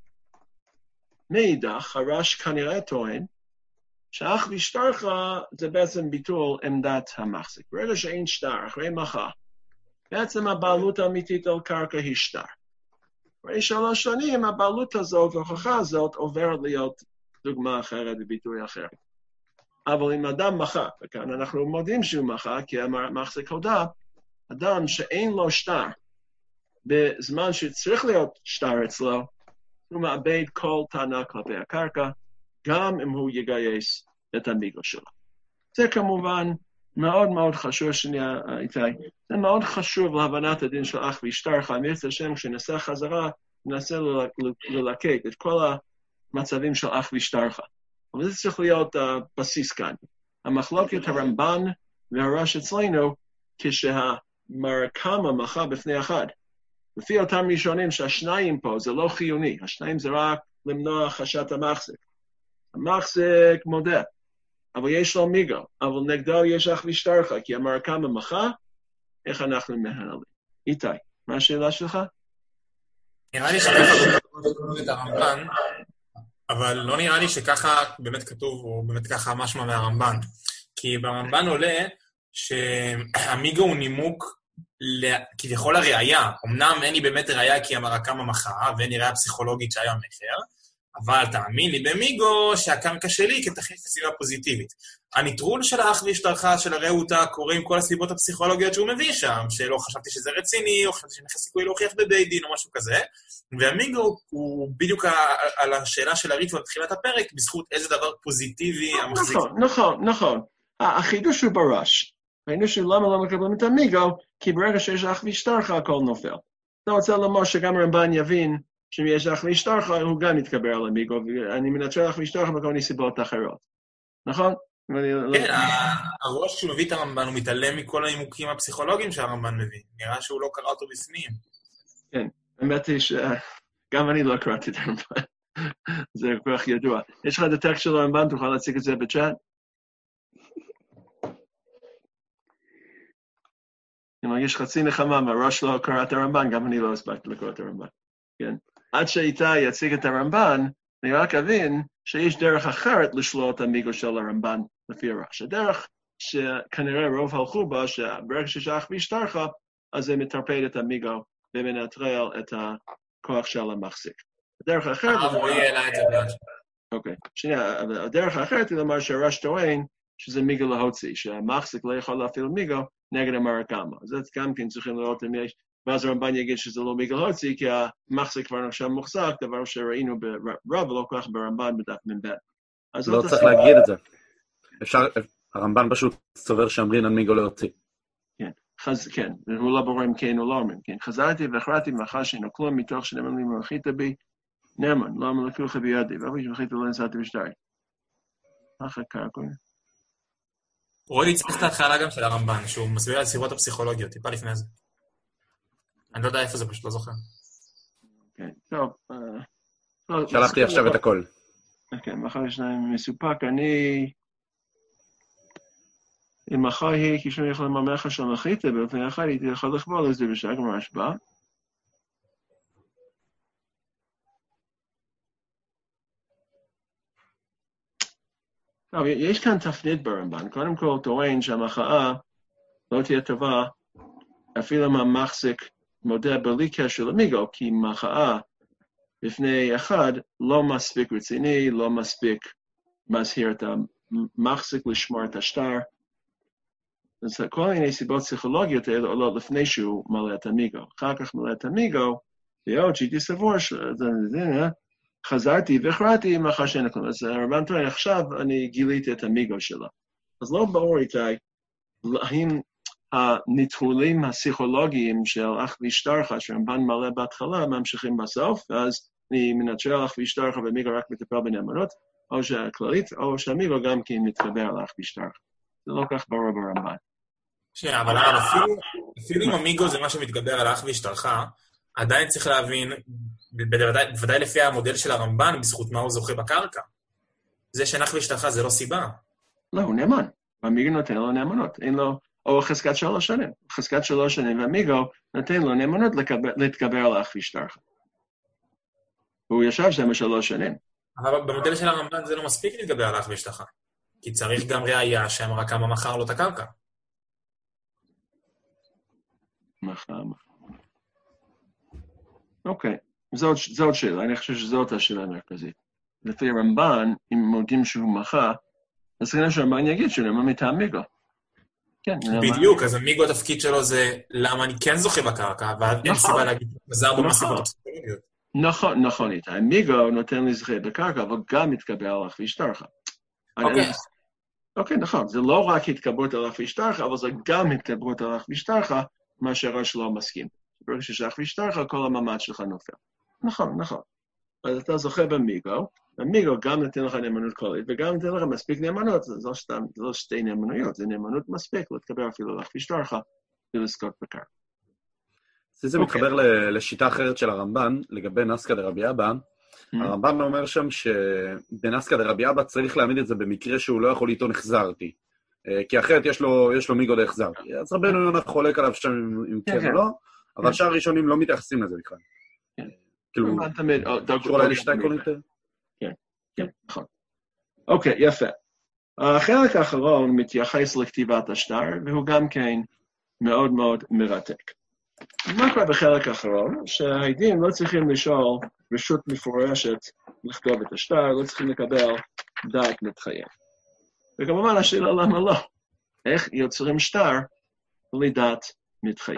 מאידך, הרש כנראה טוען, שאח וישתרך זה בעצם ביטול עמדת המחזיק. ברגע שאין שטר, אחרי מחה, בעצם הבעלות האמיתית על קרקע היא שטר. אחרי שלוש שנים, הבעלות הזאת, ההוכחה הזאת, עוברת להיות דוגמה אחרת וביטוי אחר. אבל אם אדם מחה, וכאן אנחנו מודים שהוא מחה, כי המחזיק הודה, אדם שאין לו שטר, בזמן שצריך להיות שטר אצלו, הוא מאבד כל טענה כלפי הקרקע, גם אם הוא יגייס את המיגו שלו. זה כמובן מאוד מאוד חשוב שנייה איתי. זה מאוד חשוב להבנת הדין של אח וישתרך. אמירת השם, כשנעשה חזרה, ננסה ללקט את כל המצבים של אח וישתרך. אבל זה צריך להיות הבסיס כאן. המחלוקת הרמב"ן והרש אצלנו, כשהמרקם המחה בפני אחד. לפי אותם ראשונים שהשניים פה זה לא חיוני. השניים זה רק למנוע חשת המחזיק. המחזיק מודה. אבל יש לו מיגו, אבל נגדו יש אח וישתרך, כי המרקם המחה, איך אנחנו מנהלים? איתי, מה השאלה שלך? נראה לי שככה לא כתוב את הרמב"ן, אבל לא נראה לי שככה באמת כתוב, או באמת ככה משמע מהרמב"ן. כי ברמב"ן עולה שהמיגו הוא נימוק כביכול הראייה. אמנם אין לי באמת ראייה כי המרקם המחה, ואין לי ראייה פסיכולוגית שהיה מחר, אבל תאמין לי במיגו שהקרקע שלי כתכניס לסביבה פוזיטיבית. הניטרול של האח וישתרך של הרעותה קורה עם כל הסיבות הפסיכולוגיות שהוא מביא שם, שלא חשבתי שזה רציני, או חשבתי שנכנס סיכוי להוכיח בבית דין או משהו כזה, והמיגו הוא בדיוק על השאלה של הריטווה בתחילת הפרק, בזכות איזה דבר פוזיטיבי המחזיק. נכון, נכון, נכון. החידוש הוא בראש. החידוש הוא למה לא מקבלים את המיגו, כי ברגע שיש אח וישתרך הכל נופל. אני רוצה לומר שגם הרמב"ן יבין שאם יש אח וישתרך, הוא גם יתקבר על המיגו, ואני מנטרל אח וישתרך בכל מיני סיבות אחרות. נכון? כן, הראש שהוא מביא את הרמב"ן, הוא מתעלם מכל הנימוקים הפסיכולוגיים שהרמב"ן מביא. נראה שהוא לא קרא אותו בפנים. כן, האמת היא שגם אני לא קראתי את הרמב"ן. זה כל כך ידוע. יש לך את הטקסט של הרמב"ן, תוכל להציג את זה בצ'אט? אני מרגיש חצי נחמה, מהראש לא קרא את הרמב"ן, גם אני לא הספקתי לקרוא את הרמב"ן. כן. עד שאיתי יציג את הרמב"ן, אני רק אבין שיש דרך אחרת לשלוט המיגו של הרמב"ן לפי הרש. הדרך שכנראה רוב הלכו בה, שברגע שיש אח וישתרך, אז זה מטרפד את המיגו ומנטרל את הכוח של המחזיק. הדרך אחרת... הרב רועי העלה את זה. אוקיי. שנייה, הדרך האחרת היא לומר שהרש טוען שזה מיגו להוציא, שהמחזיק לא יכול להפעיל מיגו נגד המרקמה. אז זה גם כן צריכים לראות אם יש, ואז הרמב"ן יגיד שזה לא מיגו להוציא, כי המחזיק כבר עכשיו מוחזק, דבר שראינו ברב ולא כך ברמב"ן בדף מ"ב. לא צריך להגיד את זה. אפשר, הרמב"ן פשוט סובר שאמרין על מיגו להוציא. כן, חז, כן, הוא לא ברור אם כן או לא אומרים, כן. חזרתי והכרעתי מאחר שאינו כלום, מתוך שנאמן לי מלכית בי, נאמן, לא מלכוך בידי, ואבי שמלכית לא נסעתי בשטרי. אחר כך, רודי צריך את ההתחלה גם של הרמב"ן, שהוא מסביר על הסיבות הפסיכולוגיות, טיפה לפני זה. אני לא יודע איפה זה, פשוט לא זוכר. כן, טוב. שלחתי עכשיו את הכל. כן, מחר יש להם מסופק, אני... אם מחר היא, כי שאני יכול לממך של מחיתה, ולפני אחד הייתי יכול לכבול לזה בשעה גמר השבעה. טוב, יש כאן תפנית ברמב"ן. קודם כל, טוען שהמחאה לא תהיה טובה, אפילו אם המחזיק מודה בלי קשר למיגו, כי מחאה לפני אחד לא מספיק רציני, לא מספיק מזהיר את המחזיק לשמור את השטר. אז כל מיני סיבות פסיכולוגיות האלה עולות לפני שהוא מלא את המיגו. אחר כך מלא את המיגו, ועוד שהייתי סבור, חזרתי והכרעתי מאחר שאין כלום. אז הרמב"ן טוען, עכשיו אני גיליתי את המיגו שלו. אז לא ברור איתי, האם הניטולים הפסיכולוגיים של אח וישתרחה, שהרמב"ן מלא בהתחלה, ממשיכים בסוף, ואז אני מנטרל אח וישתרחה ומיגו רק מטפל בנאמנות, או שהכללית, או שהמיגו גם כן מתחבר על אח וישתרחה. זה לא כך ברור ברמב"ן. שנייה, אבל אפילו, אפילו אם המיגו זה מה שמתגבר על אח וישתרחה, עדיין צריך להבין, בוודאי, בוודאי לפי המודל של הרמב"ן, בזכות מה הוא זוכה בקרקע. זה שאח וישתרחה זה לא סיבה. לא, הוא נאמן. המיגו נותן לו נאמנות. אין לו, או חזקת שלוש שנים. חזקת שלוש שנים, והמיגו נותן לו נאמנות להתגבר על אח וישתרחה. הוא ישב שם שלוש שנים. אבל במודל של הרמב"ן זה לא מספיק להתגבר על אח וישתרחה. כי צריך גם ראייה שאמרה כמה מחר לו את הקרקע. מחר, מחר. אוקיי, זאת, זאת שאלה, אני חושב שזאת השאלה המרכזית. לפי הרמב"ן, אם מודים שהוא מחר, אז כנראה שהרמב"ן יגיד שהוא נאמן מטעם מיגו. כן, בדיוק, אז המיגו התפקיד שלו זה למה אני כן זוכה בקרקע, ואז אין סיבה להגיד מזר בו מהסיבות הפסיכולוגיות. נכון, נכון, איתי. מיגו נותן לי זכה בקרקע, אבל גם מתקבל על אח וישתרחה. אוקיי. אוקיי, נכון, זה לא רק התקברות על אח וישתרחה, אבל זה גם התקברות על אח וישתרחה, מה שהראש לא מסכים. ברגע שיש אח וישתרחה, כל המעמד שלך נופל. נכון, נכון. אז אתה זוכה במיגו, המיגו גם נותן לך נאמנות כללית, וגם נותן לך מספיק נאמנות, זה לא, שתם, זה לא שתי נאמנויות, זה נאמנות מספיק להתקבר אפילו על אח וישתרחה, ולזכות בקרקע. זה מתחבר לשיטה אחרת של הרמב"ן, לגבי נסקא דרבי אבא. הרמב"ן אומר שם שבנסקא דרבי אבא צריך להעמיד את זה במקרה שהוא לא יכול לטעון החזרתי. כי אחרת יש לו, יש לו מיגו דהחזרתי. אז רבנו יונה חולק עליו שם אם כן או לא, אבל שאר הראשונים לא מתייחסים לזה בכלל. כאילו, קשור אולי לשתי קולית? כן, כן, נכון. אוקיי, יפה. החלק האחרון מתייחס לכתיבת השטר, והוא גם כן מאוד מאוד מרתק. מה קורה בחלק האחרון? שהעדים לא צריכים לשאול רשות מפורשת לכתוב את השטר, לא צריכים לקבל דעת מתחייב. וכמובן השאלה למה לא. איך יוצרים שטר בלי דעת מתחייב?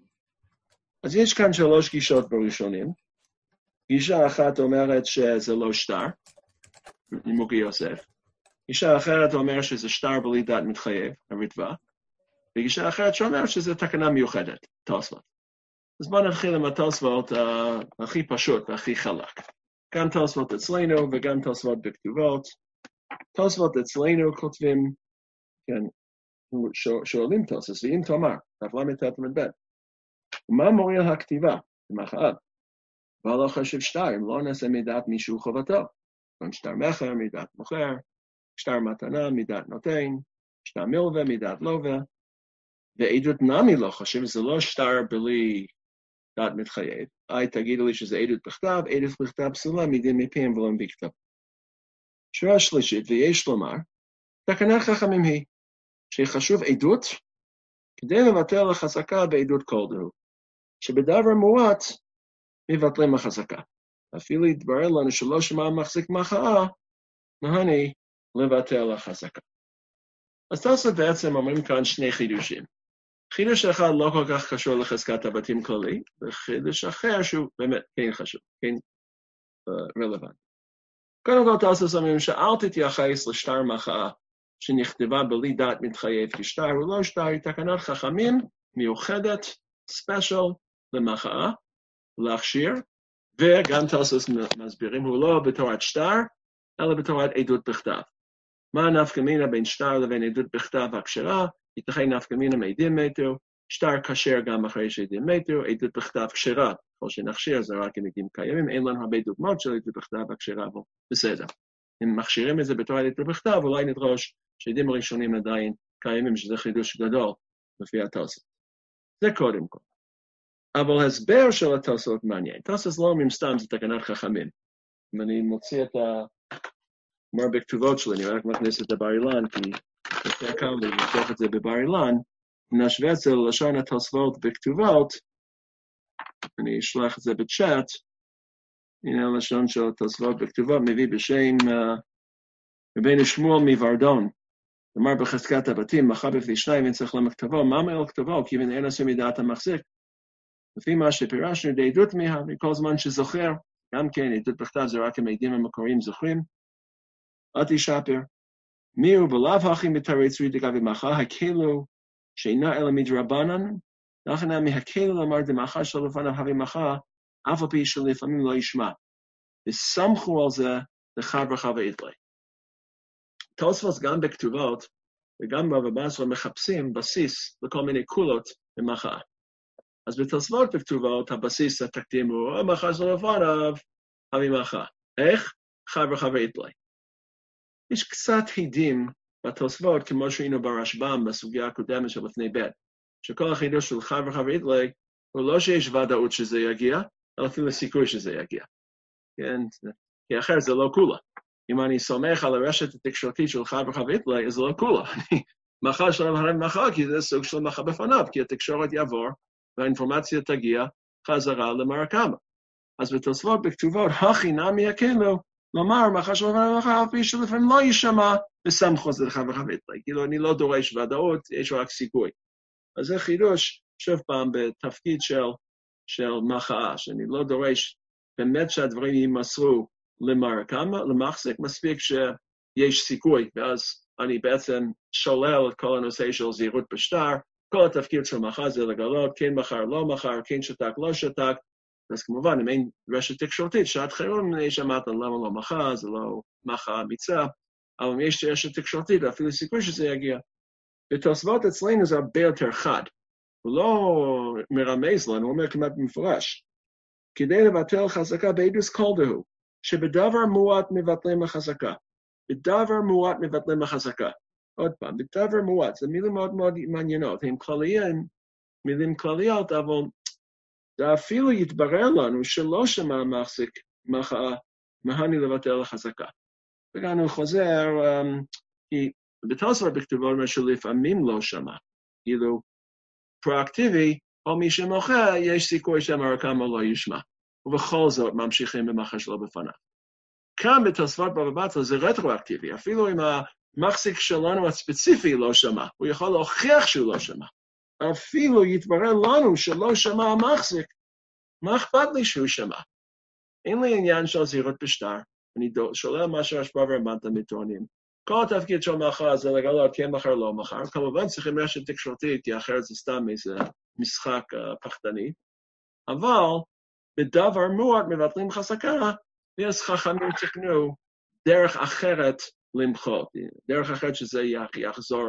אז יש כאן שלוש גישות בראשונים. גישה אחת אומרת שזה לא שטר, נימוקי יוסף. גישה אחרת אומרת שזה שטר בלי דעת מתחייב, הריטב"א. וגישה אחרת שאומרת שזה תקנה מיוחדת, תוספות. אז בואו נתחיל עם התוספות uh, הכי פשוט והכי חלק. גם תוספות אצלנו וגם תוספות בכתובות. תוספות אצלנו כותבים, כן, שואלים תוספות, ואם תאמר, תפלה מתת מדבד. מה מוריל הכתיבה? במחאה. ולא חשב שטר, אם לא נעשה מידת מישהו חובתו. שטר מחר, מידת מוכר, שטר מתנה, מידת נותן, שטר מלווה, מידת לווה, ועדות נמי לא חשב, זה לא שטר בלי דעת מתחייב. אי תגידו לי שזה עדות בכתב, עדות בכתב פסולה, מדין מפיהם ולא בכתב. שורה שלישית, ויש לומר, תקנה חכמים היא, שחשוב עדות, כדי לבטל החזקה בעדות כל דהו, שבדבר מועט, מבטלים החזקה. אפילו יתברר לנו שלא שמע מחזיק מחאה, מהני לבטל החזקה. אז תוספות בעצם אומרים כאן שני חידושים. חידוש אחד לא כל כך קשור לחזקת הבתים כללי, וחידוש אחר שהוא באמת כן חשוב, כן uh, רלוונטי. קודם כל תוספות אומרים שאל תתייחס לשטר מחאה שנכתבה בלי דעת מתחייב כשטר, הוא לא שטר, היא תקנת חכמים מיוחדת, ספיישל למחאה, להכשיר, וגם תוספות מסבירים, הוא לא בתורת שטר, אלא בתורת עדות בכתב. מה נפקא מינה בין שטר לבין עדות בכתב הכשרה? ייתכן נפקא מינה מעדים מתו, שטר כשר גם אחרי שעדים מתו, עדות בכתב כשרה, כל שנכשיר זה רק עם עדים קיימים, אין לנו הרבה דוגמאות של עדות בכתב הכשרה, אבל בסדר. אם מכשירים את זה בתורת עדות בכתב, אולי נדרוש שעדים הראשונים עדיין קיימים, שזה חידוש גדול לפי התוספות. זה קודם כל. אבל הסבר של התוספות מעניין. תוספות לא אומרים סתם, זה תקנת חכמים. אם אני מוציא את ה... כלומר בכתובות שלי, אני רק מכניס את הבר אילן, כי יותר קל לי לפתוח את זה בבר אילן, נשווה את זה ללשון התוספות בכתובות, אני אשלח את זה בצ'אט, הנה הלשון של התוספות בכתובות, מביא בשם uh, רבינו שמואל מוורדון, כלומר בחזקת הבתים, מחר בפי שניים, אין צריך למה כתובו, מה מעל כתובו? כי אין עשו מדעת המחזיק. לפי מה שפירשנו, די עדות מה, וכל זמן שזוכר, גם כן, עדות בכתב זה רק המעידים המקוריים זוכרים, אל תשפר. מי הוא בלאו הכי מתרץ רידגה ומחה, הקלו שאינה אלא מדרבנן, לכן מהקלו אמר דמחה של לפניו המחה, אף על פי שלפעמים לא ישמע. וסמכו על זה לחד רחב העדלי. תוספות גם בכתובות, וגם בבא בתרא מחפשים בסיס לכל מיני קולות במחאה. אז בתוספות בכתובות, הבסיס התקדים הוא, המחאה של לפניו, המחאה. איך? חד רחב העדלי. יש קצת הידים בתוספות, כמו שהיינו ברשב"ם בסוגיה הקודמת של לפני בית, שכל החידוש של חד וחד ועדלי, הוא לא שיש ודאות שזה יגיע, אלא אפילו סיכוי שזה יגיע. כן? כי אחר זה לא כולה. אם אני סומך על הרשת התקשורתית של חד וחד ועדלי, אז זה לא כולה. מחר שלום הרב מחר, כי זה סוג של מחר בפניו, כי התקשורת יעבור, והאינפורמציה תגיע חזרה למרקמה. אז בתוספות בכתובות, הכי נמי הקלו, לומר, מחר שלום הרב מחר, פי שלפעמים לא יישמע, וסמכו זה לחד וחד ועדלי. כאילו, אני לא דורש ודאות, יש רק סיכוי. אז זה חידוש, שוב פעם, בתפקיד של, של מחאה, שאני לא דורש באמת שהדברים יימסרו למרקמה, למחזיק, מספיק שיש סיכוי, ואז אני בעצם שולל את כל הנושא של זהירות בשטר, כל התפקיד של מחאה זה לגלות, כן מחר, לא מחר, כן שתק, לא שתק, אז כמובן, אם אין רשת תקשורתית, שעת חירום, אני שמעת למה לא מחאה, זה לא מחאה אמיצה, אבל אם יש רשת תקשורתית, אפילו סיכוי שזה יגיע. בתוספות אצלנו זה הרבה יותר חד. הוא לא מרמז לנו, הוא אומר כמעט במפורש. כדי לבטל חזקה בעדוס כל דהו, שבדבר מועט מבטלים החזקה. בדבר מועט מבטלים החזקה. עוד פעם, בדבר מועט, זה מילים מאוד מאוד מעניינות. הם כלליים, מילים כלליות, אבל זה אפילו יתברר לנו שלא שמע המחזיק מחאה, מהני לבטל החזקה. וגם הוא חוזר, כי בתוספות בכתובו אומר שלפעמים לא שמע. כאילו, פרואקטיבי, או מי שמוכר, יש סיכוי שהמרקמה לא ישמע. ובכל זאת ממשיכים במחר שלו בפניו. כאן בתוספות בבא בתרא זה רטרואקטיבי, אפילו אם המחזיק שלנו הספציפי לא שמע, הוא יכול להוכיח שהוא לא שמע. אפילו יתברר לנו שלא שמע המחזיק, מה אכפת לי שהוא שמע? אין לי עניין של זהירות בשטר, אני שולל מה שהרשב"א והרמב"ן תמיד טוענים. כל התפקיד של מחר זה לגלות כן מחר לא מחר, כמובן צריכים רשת תקשורתית, כי אחרת זה סתם איזה משחק uh, פחדני, אבל בדבר מועט מבטלים חזקה, ויש חכמים תקנו דרך אחרת למחות, דרך אחרת שזה יחזור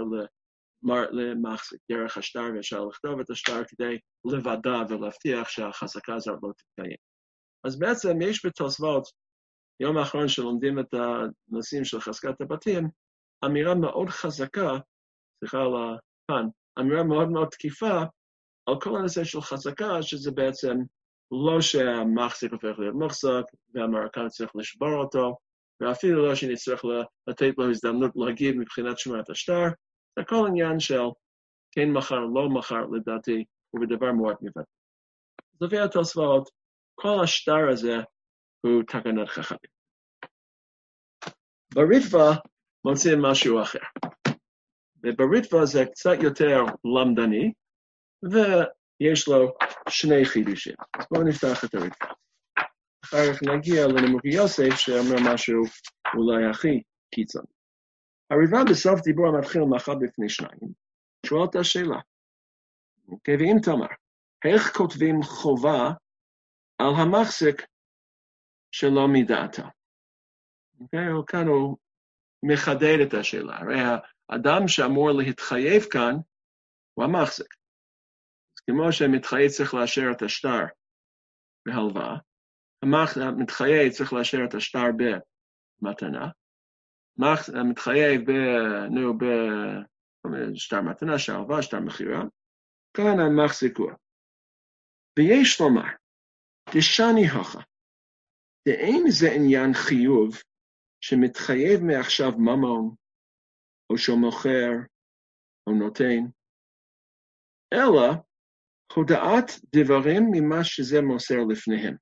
למחזיק, דרך השטר, ואפשר לכתוב את השטר כדי לוודא ולהבטיח שהחזקה הזאת לא תתקיים. אז בעצם יש בתוספות, יום האחרון שלומדים את הנושאים של חזקת הבתים, אמירה מאוד חזקה, סליחה על הפן, אמירה מאוד מאוד תקיפה, על כל הנושא של חזקה, שזה בעצם לא שהמחזיק הופך להיות מחזק, והמרקם צריך לשבור אותו, ואפילו לא שנצטרך לתת לו הזדמנות להגיב מבחינת שמירת השטר, זה הכל עניין של כן מחר, לא מחר, לדעתי, ובדבר מועט מבטל. אז לפי התוספות, כל השטר הזה הוא תקנת חכמים. בריטווה מוצאים משהו אחר. ובריטווה זה קצת יותר למדני, ויש לו שני חידושים. אז בואו נפתח את הריטווה. אחר כך נגיע לנימוקי יוסף, שאומר משהו אולי הכי קיצוני. הריטווה בסוף דיבור מתחיל מאחד בפני שניים, שואל את השאלה. אוקיי, ואם תאמר, איך כותבים חובה על המחזיק שלא מדעתו? אוקיי, כאן הוא מחדד את השאלה. הרי האדם שאמור להתחייב כאן, הוא המחזיק. אז כמו שמתחייב צריך לאשר את השטר בהלוואה, המתחייב צריך לאשר את השטר במתנה, המתחייב ב... נו, בשטר מתנה, שטר הלוואה, שטר מחירה, כאן המחזיק הוא. ויש לומר, דשני הכה, דאין זה עניין חיוב שמתחייב מעכשיו ממון, או שמוכר, או נותן, אלא הודעת דברים ממה שזה מוסר לפניהם.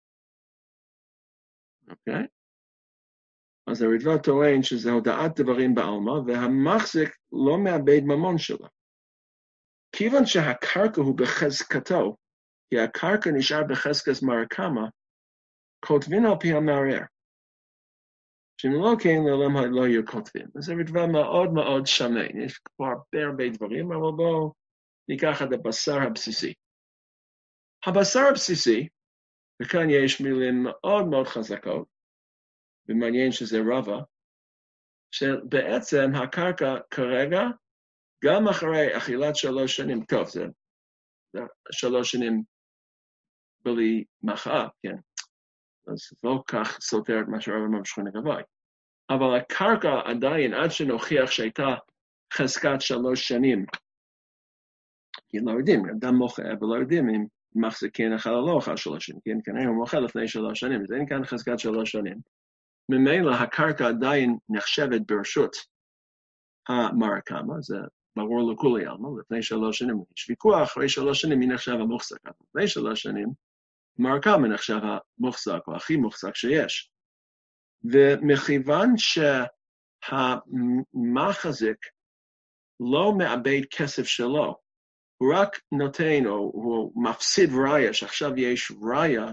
אוקיי? אז הריטב"א טוען שזה הודעת דברים בעלמא, והמחזיק לא מאבד ממון שלו. כיוון שהקרקע הוא בחזקתו, כי הקרקע נשאר בחזקת מרקמה, כותבים על פי המערער. שאם לא כן, לעולם לא יהיו כותבים. אז זה ריטב"א מאוד מאוד שמן. יש כבר הרבה הרבה דברים, אבל בואו ניקח את הבשר הבסיסי. הבשר הבסיסי, וכאן יש מילים מאוד מאוד חזקות, ומעניין שזה רבא, שבעצם הקרקע כרגע, גם אחרי אכילת שלוש שנים, טוב, זה, זה שלוש שנים בלי מחאה, כן, אז לא כך סותר את מה שרבא ממשיכים לגבי. אבל הקרקע עדיין, עד שנוכיח שהייתה חזקת שלוש שנים, כי לא יודעים, אדם מוכר, ולא יודעים אם מחזיק כן אכל או לא אכל שלוש שנים, כן, כנראה הוא מוכר לפני שלוש שנים, אז אין כאן חזקת שלוש שנים. ממילא הקרקע עדיין נחשבת ברשות המרקמה, זה ברור לכולי עלמא, לפני שלוש שנים יש ויכוח, אחרי שלוש שנים מי נחשב המוחזק, לפני שלוש שנים מרקמה נחשב המוחזק, או הכי מוחזק שיש. ומכיוון שהמחזיק לא מאבד כסף שלו, הוא רק נותן, או הוא מפסיד ראיה, שעכשיו יש ראיה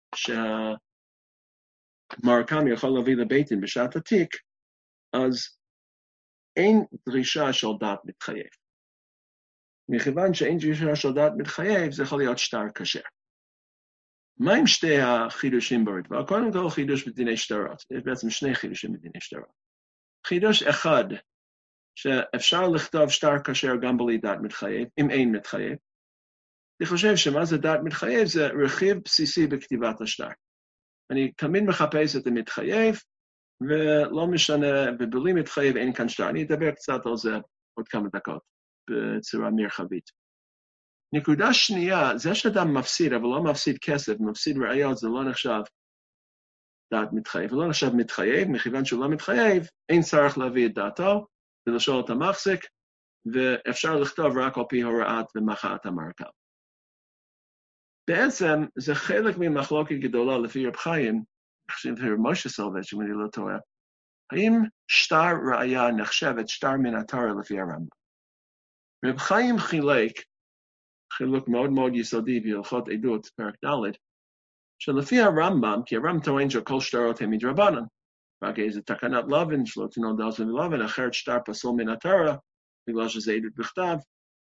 שהמרקם יכול להביא לביתין בשעת התיק, אז אין דרישה של דעת מתחייב. מכיוון שאין דרישה של דעת מתחייב, זה יכול להיות שטר כשר. מה עם שתי החידושים בריטב"א? קודם כל חידוש בדיני שטרות. יש בעצם שני חידושים בדיני שטרות. חידוש אחד, שאפשר לכתוב שטר כשר גם בלי דעת מתחייב, אם אין מתחייב. אני חושב שמה זה דעת מתחייב? זה רכיב בסיסי בכתיבת השטר. אני תמיד מחפש את המתחייב, ולא משנה, ובלי מתחייב אין כאן שטר. אני אדבר קצת על זה עוד כמה דקות, בצורה מרחבית. נקודה שנייה, זה שאדם מפסיד, אבל לא מפסיד כסף, מפסיד ראיות, זה לא נחשב דעת מתחייב. ולא נחשב מתחייב, מכיוון שהוא לא מתחייב, אין צריך להביא את דעתו, ולשאול את המחזיק, ואפשר לכתוב רק על פי הוראת ומחאת המרקם. בעצם זה חלק ממחלוקת גדולה לפי רב חיים, לפי רב משה סולובייצ'יק, אם אני לא טועה, האם שטר ראיה נחשבת שטר מן התורה לפי הרמב"ם? רב חיים חילק, חילוק מאוד מאוד יסודי בהלכות עדות, פרק ד', שלפי הרמב"ם, כי הרמב"ם טוען שכל שטרות הם מדרבנן, רק איזה תקנת לוין, שלא תנוד דלת ולוין, אחרת שטר פסול מן התורה, בגלל שזה עדות בכתב.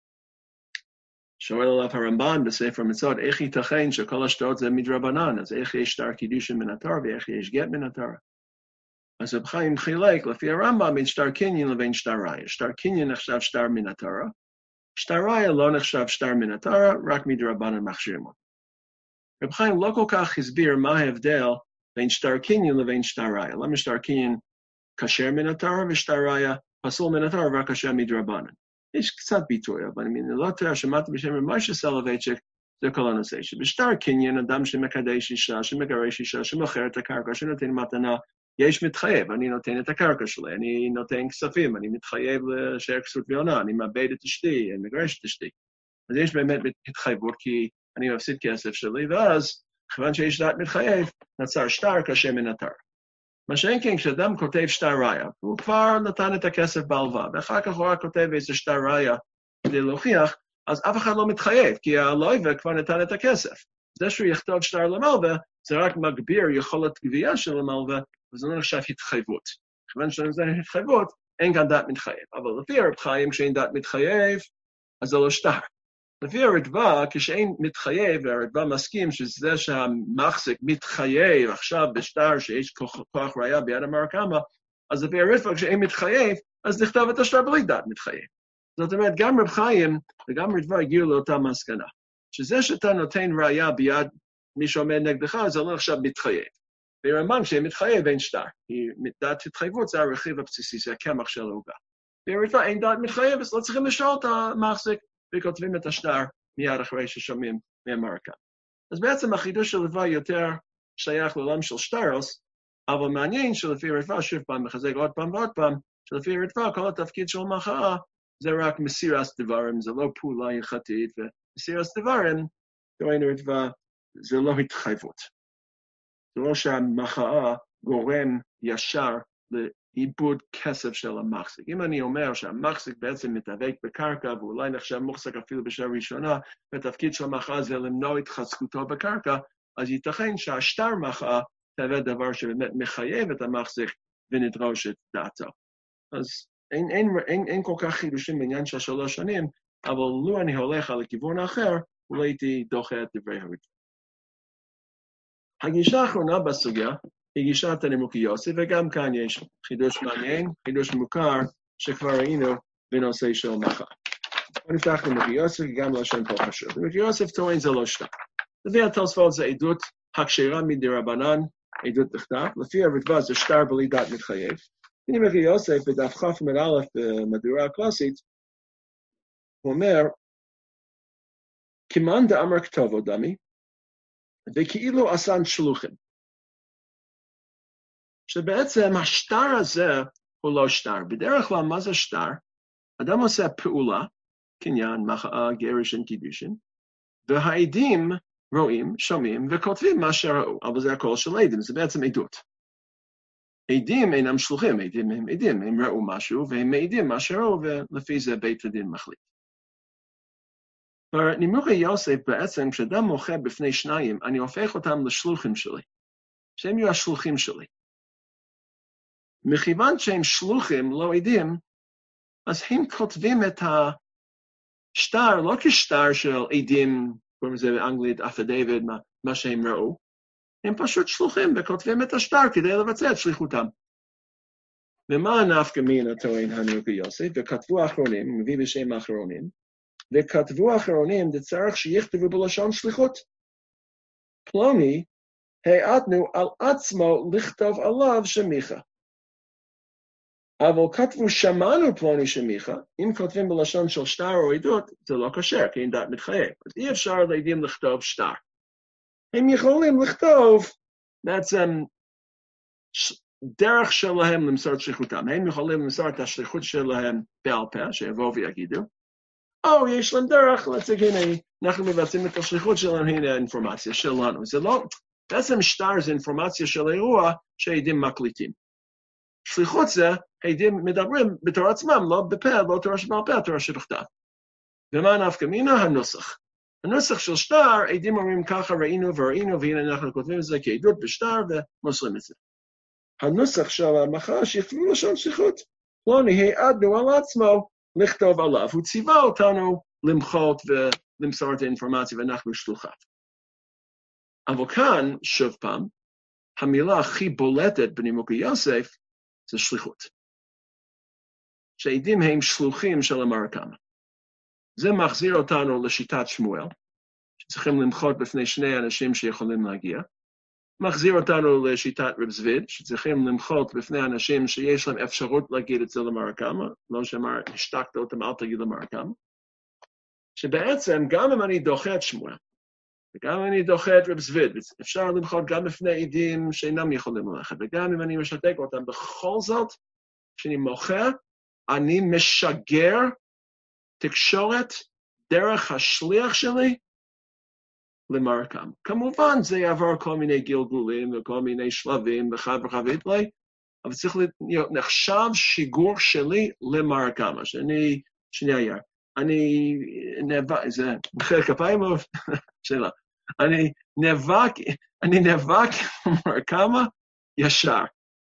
שואל עליו הרמב"ן בספר מצוות, איך ייתכן שכל השטרות זה מדרבנן, אז איך יש שטר קידושין מן התורה, ואיך יש גט מן התורה? אז רב חיים חילק, לפי הרמב"ם, בין שטר קניין לבין שטר ראיה. שטר קניין נחשב שטר מן התורה, שטר ראיה לא נחשב שטר מן התורה, רק מדרבנן מכשירים אותו. רב חיים לא כל כך הסביר מה ההבדל בין שטר קניין לבין שטר ראיה. למה שטר קניין כשר מן התורה ושטר ראיה פסול מן התורה ורק כשר מדרבנן. יש קצת ביטוי, אבל אני לא טועה, שמעתי בשם רב משה סולובייצ'יק, זה כל הנושא. שבשטר קניין אדם שמקדש אישה, שמגרש אישה, שמוכר את הקרקע, שנותן מתנה, יש מתחייב, אני נותן את הקרקע שלי, אני נותן כספים, אני מתחייב לשאר כסות ועונה, אני מאבד את אשתי, אני מגרש את אשתי. אז יש באמת התחייבות, כי אני מפסיד כסף שלי, ואז, כיוון שיש דעת מתחייב, נוצר שטר כשר מן התורה. מה שאין כן, כשאדם כותב שטר ראיה, הוא כבר נתן את הכסף בהלוואה, ואחר כך הוא רק כותב איזה שטר ראיה כדי להוכיח, אז אף אחד לא מתחייב, כי הלווה כבר נתן את הכסף. זה שהוא יכתוב שטר למלווה, זה רק מגביר יכולת גבייה של המלווה, וזה לא נחשב התחייבות. כיוון שזה התחייבות, אין כאן דת מתחייב. אבל לפי הרב חיים, כשאין דת מתחייב, אז זה לא שטר. לפי הרדב"א, כשאין מתחייב, והרדב"א מסכים שזה שהמחזיק מתחייב עכשיו בשטר שיש כוח, כוח ראיה ביד המרקמה, אז לפי הרדב"א, כשאין מתחייב, אז נכתב את השטר בלי דת מתחייב. זאת אומרת, גם רב חיים וגם רדב"א הגיעו לאותה מסקנה, שזה שאתה נותן ראיה ביד מי שעומד נגדך, זה לא עכשיו מתחייב. ברמב"ם, כשאין מתחייב, אין שטר. כי דת התחייבות זה הרכיב הבסיסי, זה הקמח של העוגה. ברדב"א אין דת מתחייב, אז לא צריכים לשאול את המחזיק, וכותבים את השטר מיד אחרי ששומעים מהמרקם. אז בעצם החידוש של רדב"א יותר שייך לעולם של שטרוס, אבל מעניין שלפי רדב"א, שוב פעם, מחזק עוד פעם ועוד פעם, שלפי רדב"א כל התפקיד של מחאה זה רק מסירת דברים, זה לא פעולה הלכתית, ומסירת דברים, טוען רדב"א, זה לא התחייבות. זה לא שהמחאה גורם ישר לאיבוד כסף של המחזיק. אם אני אומר שהמחזיק בעצם מתאבק בקרקע, ואולי נחשב מוחזק אפילו בשעה ראשונה, והתפקיד של המחאה זה למנוע התחזקותו בקרקע, אז ייתכן שהשטר מחאה תהווה דבר שבאמת מחייב את המחזיק ונדרוש את דעתו. אז אין, אין, אין, אין כל כך חידושים בעניין של שלוש שנים, אבל לו אני הולך על הכיוון האחר, אולי הייתי דוחה את דברי הרדב"א. הגישה האחרונה בסוגיה היא גישת הנימוקי יוסף, וגם כאן יש חידוש מעניין, חידוש מוכר, שכבר ראינו בנושא של מחאה. בוא נפתח נימוקי יוסף, גם לשם פה חשוב. נימוקי יוסף טוען זה לא שטר. לפי התוספות זה עדות הכשרה מדרבנן, עדות בכתב, לפי הרדב"א זה שטר בלי דת מתחייב. נימוקי יוסף בדף כ' מ"א במהדורה הקלאסית, הוא אומר, כמאן דאמר כתובו דמי, וכאילו עשן שלוחים. שבעצם השטר הזה הוא לא שטר. בדרך כלל מה זה שטר? אדם עושה פעולה, קניין, מחאה, גירושין, קידושין, והעדים רואים, שומעים וכותבים מה שראו, אבל זה הכל של עדים, זה בעצם עדות. עדים אינם שלוחים, עדים הם עדים, הם ראו משהו והם מעידים מה שראו, ולפי זה בית הדין מחליט. בנימוקי יוסף בעצם, כשאדם מוחה בפני שניים, אני הופך אותם לשלוחים שלי, שהם יהיו השלוחים שלי. מכיוון שהם שלוחים, לא עדים, אז הם כותבים את השטר, לא כשטר של עדים, קוראים לזה באנגלית, affidavit, מה, מה שהם ראו, הם פשוט שלוחים וכותבים את השטר כדי לבצע את שליחותם. ומה הנפקא מינה טוען הנימוקי יוסף? וכתבו האחרונים, מביא בשם האחרונים, וכתבו האחרונים, דצריך שיכתבו בלשון שליחות. פלוני, העדנו על עצמו לכתוב עליו שמיכה. אבל כתבו שמענו פלוני שמיכה, אם כותבים בלשון של שטר או עדות, זה לא כשר, כי אין דת מתחייב. אז אי אפשר לעדים לכתוב שטר. הם יכולים לכתוב בעצם דרך שלהם למסור את שליחותם. הם יכולים למסור את השליחות שלהם בעל פה, שיבואו ויגידו, או יש להם דרך להציג, הנה, אנחנו מבצעים את השליחות שלהם, הנה האינפורמציה שלנו. זה לא, בעצם שטר זה אינפורמציה של אירוע שהעדים מקליטים. שליחות זה, העדים מדברים בתור עצמם, לא בפה, לא תורה שבעל פה, תורה שבכתב. ומה נפקא מינה? הנוסח. הנוסח של שטר, עדים אומרים ככה, ראינו וראינו, והנה אנחנו כותבים את זה כעדות בשטר ומוסרים את זה. הנוסח של המחאה שיכתבו לשון שליחות, פלוני העדנו על עצמו לכתוב עליו. הוא ציווה אותנו למחות ולמסור את האינפורמציה, ואנחנו שלוחיו. אבל כאן, שוב פעם, המילה הכי בולטת בנימוקי יוסף, זה שליחות. שעדים הם שלוחים של המרקם. זה מחזיר אותנו לשיטת שמואל, שצריכים למחות בפני שני אנשים שיכולים להגיע. מחזיר אותנו לשיטת רב זביד, שצריכים למחות בפני אנשים שיש להם אפשרות להגיד את זה למרקם, לא שאמר, השתקת אותם, אל תגיד למרקם. שבעצם, גם אם אני דוחה את שמואל, וגם אם אני דוחה את רב זביד, אפשר למחות גם בפני עדים שאינם יכולים ללכת, וגם אם אני משתק אותם, בכל זאת, כשאני מוחה, אני משגר תקשורת דרך השליח שלי למרקם. כמובן זה יעבור כל מיני גלגולים וכל מיני שלבים וחד וחבית לי, אבל צריך להיות נחשב שיגור שלי למרקם. שאני, שנייה יאר, אני נאבק, זה מחיל כפיים או שאלה, אני נאבק, אני נאבק למרקם ישר.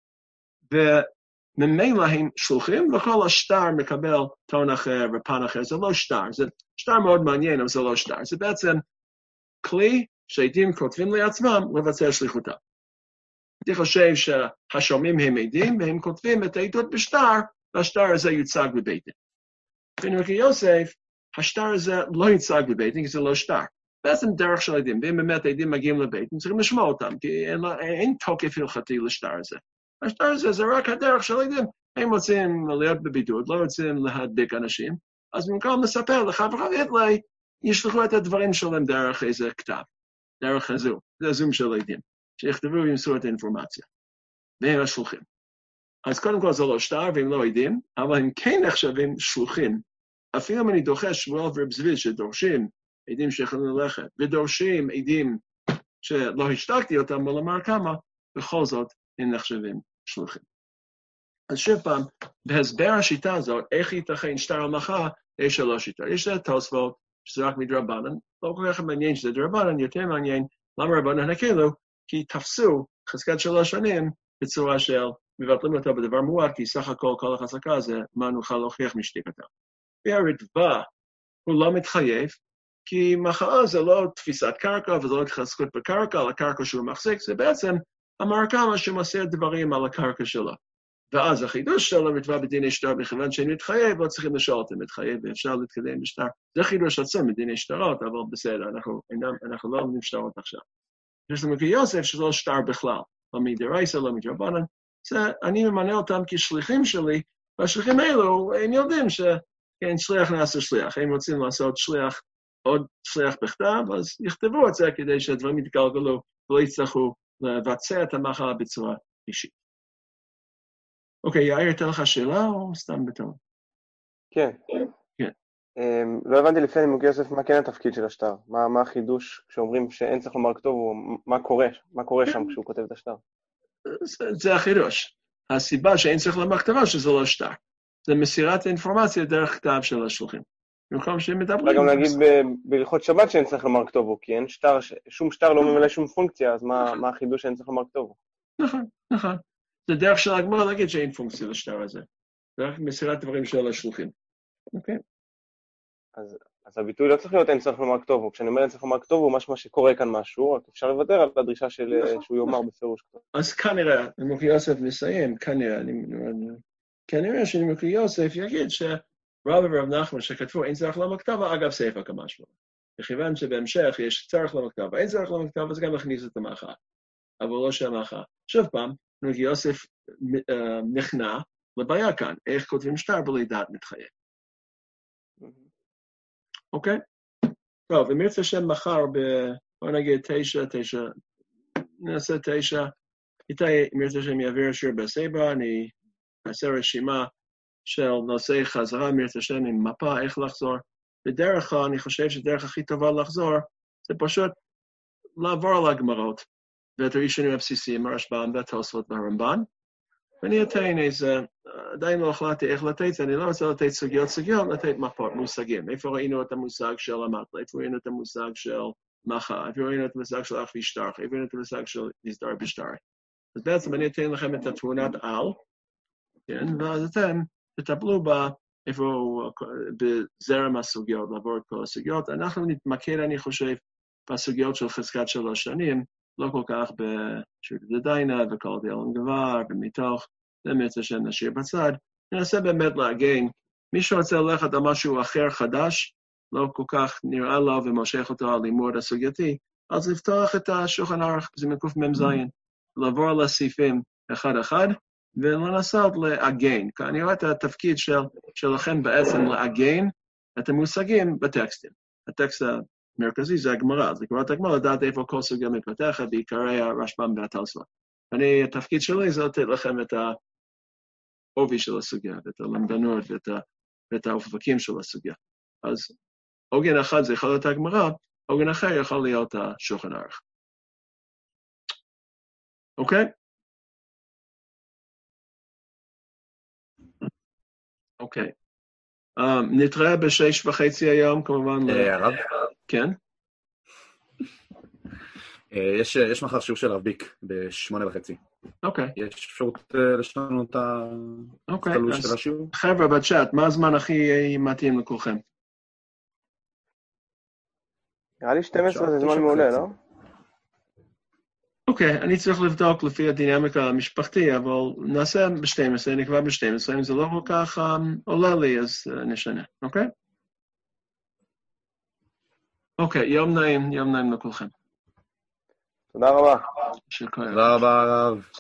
וממילא הם שלוחים, וכל השטר מקבל טון אחר ופן אחר. זה לא שטר, זה שטר מאוד מעניין, אבל זה לא שטר. זה בעצם כלי שעדים כותבים לעצמם לבצע שליחותם. אני חושב שהשומעים הם עדים, והם כותבים את העדות בשטר, והשטר הזה יוצג בבית דין. ונראה יוסף, השטר הזה לא יוצג בבית דין, כי זה לא שטר. בעצם דרך של עדים, ואם באמת העדים מגיעים לבית דין, צריכים לשמוע אותם, כי אין, אין תוקף הלכתי לשטר הזה. השטר הזה זה רק הדרך של עדים, הם רוצים להיות בבידוד, לא רוצים להדביק אנשים, אז במקום לספר לך וחבית לי, ישלחו את הדברים שלהם דרך איזה כתב, דרך הזום, זה הזום של עדים, שיכתבו וימסרו את האינפורמציה, והם השלוחים. אז קודם כל זה לא שטר והם לא עדים, אבל הם כן נחשבים שלוחים. אפילו אם אני דוחש שמואל ורב צבי שדורשים עדים שיכולים ללכת, ודורשים עדים שלא השתקתי אותם, ולומר כמה, בכל זאת הם נחשבים שלוחים. אז שוב פעם, בהסבר השיטה הזאת, איך ייתכן שטר המלאכה, יש שלוש שיטות. יש את תוספות, שזה רק מדרבנן, לא כל כך מעניין שזה דרבנן, יותר מעניין, למה רבנן הקלו? כי תפסו חזקת שלוש שנים בצורה של מבטלים אותה בדבר מועט, כי סך הכל כל החזקה זה מה נוכל להוכיח משתיקתה. והרדבה הוא לא מתחייב, כי מחאה זה לא תפיסת קרקע, וזה לא התחזקות בקרקע, על הקרקע שהוא מחזיק, זה בעצם המרקמה שמסר דברים על הקרקע שלו. ואז החידוש שלו מתבע בדיני שטר, בכיוון שאין מתחייב, לא צריכים לשאול אותם מתחייב, ואפשר להתקדם בשטר. זה חידוש עצום בדיני שטרות, אבל בסדר, אנחנו, אנחנו לא לומדים שטרות עכשיו. יש לנו כיוסף שזה שטר בכלל, לא מדרייסה, לא מדרבנן, זה, אני ממנה אותם כשליחים שלי, והשליחים האלו, הם יודעים שכן, שליח נעשה שליח, הם רוצים לעשות שליח, עוד שליח בכתב, אז יכתבו את זה כדי שהדברים יתגלגלו, ולא יצטרכו לבצע את המחלה בצורה אישית. אוקיי, יאיר, אתן לך שאלה או סתם בטון? כן. כן. Um, לא הבנתי לפני נימוק יוסף מה כן התפקיד של השטר, מה, מה החידוש כשאומרים שאין צריך לומר כתוב, או מה קורה, מה קורה שם כשהוא כותב את השטר? זה, זה החידוש. הסיבה שאין צריך לומר כתבה שזה לא שטר. זה מסירת האינפורמציה דרך כתב של השלוחים. במקום שהם מדברים... אולי גם להגיד בהלכות שבת שאין צריך לומר כתובו, כי אין שטר, שום שטר לא ממלא שום פונקציה, אז מה, מה החידוש שאין צריך לומר כתובו? נכון, נכון. זה דרך של הגמרא להגיד שאין פונקציה לשטר הזה. זה רק מסירת דברים של השלוחים. אוקיי? אז, אז הביטוי לא צריך להיות אין צריך לומר כתובו. כשאני אומר אין צריך לומר כתובו, משמע שקורה כאן משהו, רק אפשר לוותר על הדרישה של, נכון, שהוא יאמר בפירוש כתוב. אז כנראה, נימוק יוסף מסיים, כנראה, אני, כנראה שנימוק יוסף יגיד שרב ורב נחמן שכתבו אין צריך לומר כתבה, אגב ספר כמשהו. בכיוון שבהמשך יש צריך לומר כתבה, אין צריך לומר כתבה, אז גם נכניס את המאחה. אבל לא שהמאחה. שוב פעם, נימוק יוסף נכנע לבעיה כאן, איך כותבים שטר בלי דעת מתחייב. אוקיי? טוב, אם ירצה שם מחר ב... בוא נגיד תשע, תשע, נעשה תשע, איתי, אם ירצה שם יעביר שיר בסברה, אני אעשה רשימה של נושאי חזרה, אם ירצה שם עם מפה, איך לחזור. בדרך כלל, אני חושב שדרך הכי טובה לחזור, זה פשוט לעבור על הגמרות, ואת הראשונים הבסיסיים, הרשב"ם והתוספות והרמב"ן, ואני אתן איזה, עדיין לא החלטתי איך לתת, אני לא רוצה לתת סוגיות סוגיות, לתת מפות, מושגים. איפה ראינו את המושג של המטלה, איפה ראינו את המושג של מחה, איפה ראינו את המושג של אף ישתרך, איפה ראינו את המושג של נסדר בשטר. אז בעצם אני אתן לכם את התמונת על, כן, ואז אתם תטפלו בה, איפה, בזרם הסוגיות, לעבור את כל הסוגיות. אנחנו נתמקד, אני חושב, בסוגיות של חזקת שלוש שנים, לא כל כך בשירות לדיינה וכל דילון גבר ומתוך, זה מצא שנשאיר בצד. ננסה באמת להגן, מי שרוצה ללכת על משהו אחר חדש, לא כל כך נראה לו ומושך אותו על לימוד הסוגייתי, אז לפתוח את השולחן ערוך, זה מקוף ממזיין, לעבור על הסעיפים אחד-אחד, ולנסות להגן. כי אני רואה את התפקיד של, שלכם בעצם להגן את המושגים בטקסטים. הטקסט מרכזי זה הגמרא, אז לקרוא את הגמרא, לדעת איפה כל סוגיה מתפתחת, בעיקרי הרשב"ם והתוספות. ואני, התפקיד שלי זה לתת לכם את העובי של הסוגיה, ואת הלמדנות, ואת, ואת האופקים של הסוגיה. אז עוגן אחד זה יכול להיות הגמרא, עוגן אחר יכול להיות השולחן ערוך. אוקיי? אוקיי. נתראה בשש וחצי היום, כמובן. הרב? כן? יש, יש מחר שיעור של רב ביק בשמונה וחצי. אוקיי. יש אפשרות לשנות את הלו"ז של השיעור? חבר'ה בצ'אט, מה הזמן הכי מתאים לכולכם? נראה לי שתים עשרה זה זמן מעולה, לא? אוקיי, אני צריך לבדוק לפי הדינמיקה המשפחתי, אבל נעשה ב-שתים עשרה, נקבע ב-שתים עשרה, אם זה לא כל כך עולה לי, אז נשנה, אוקיי? אוקיי, יום נעים, יום נעים לכולכם. תודה רבה. תודה רבה, הרב.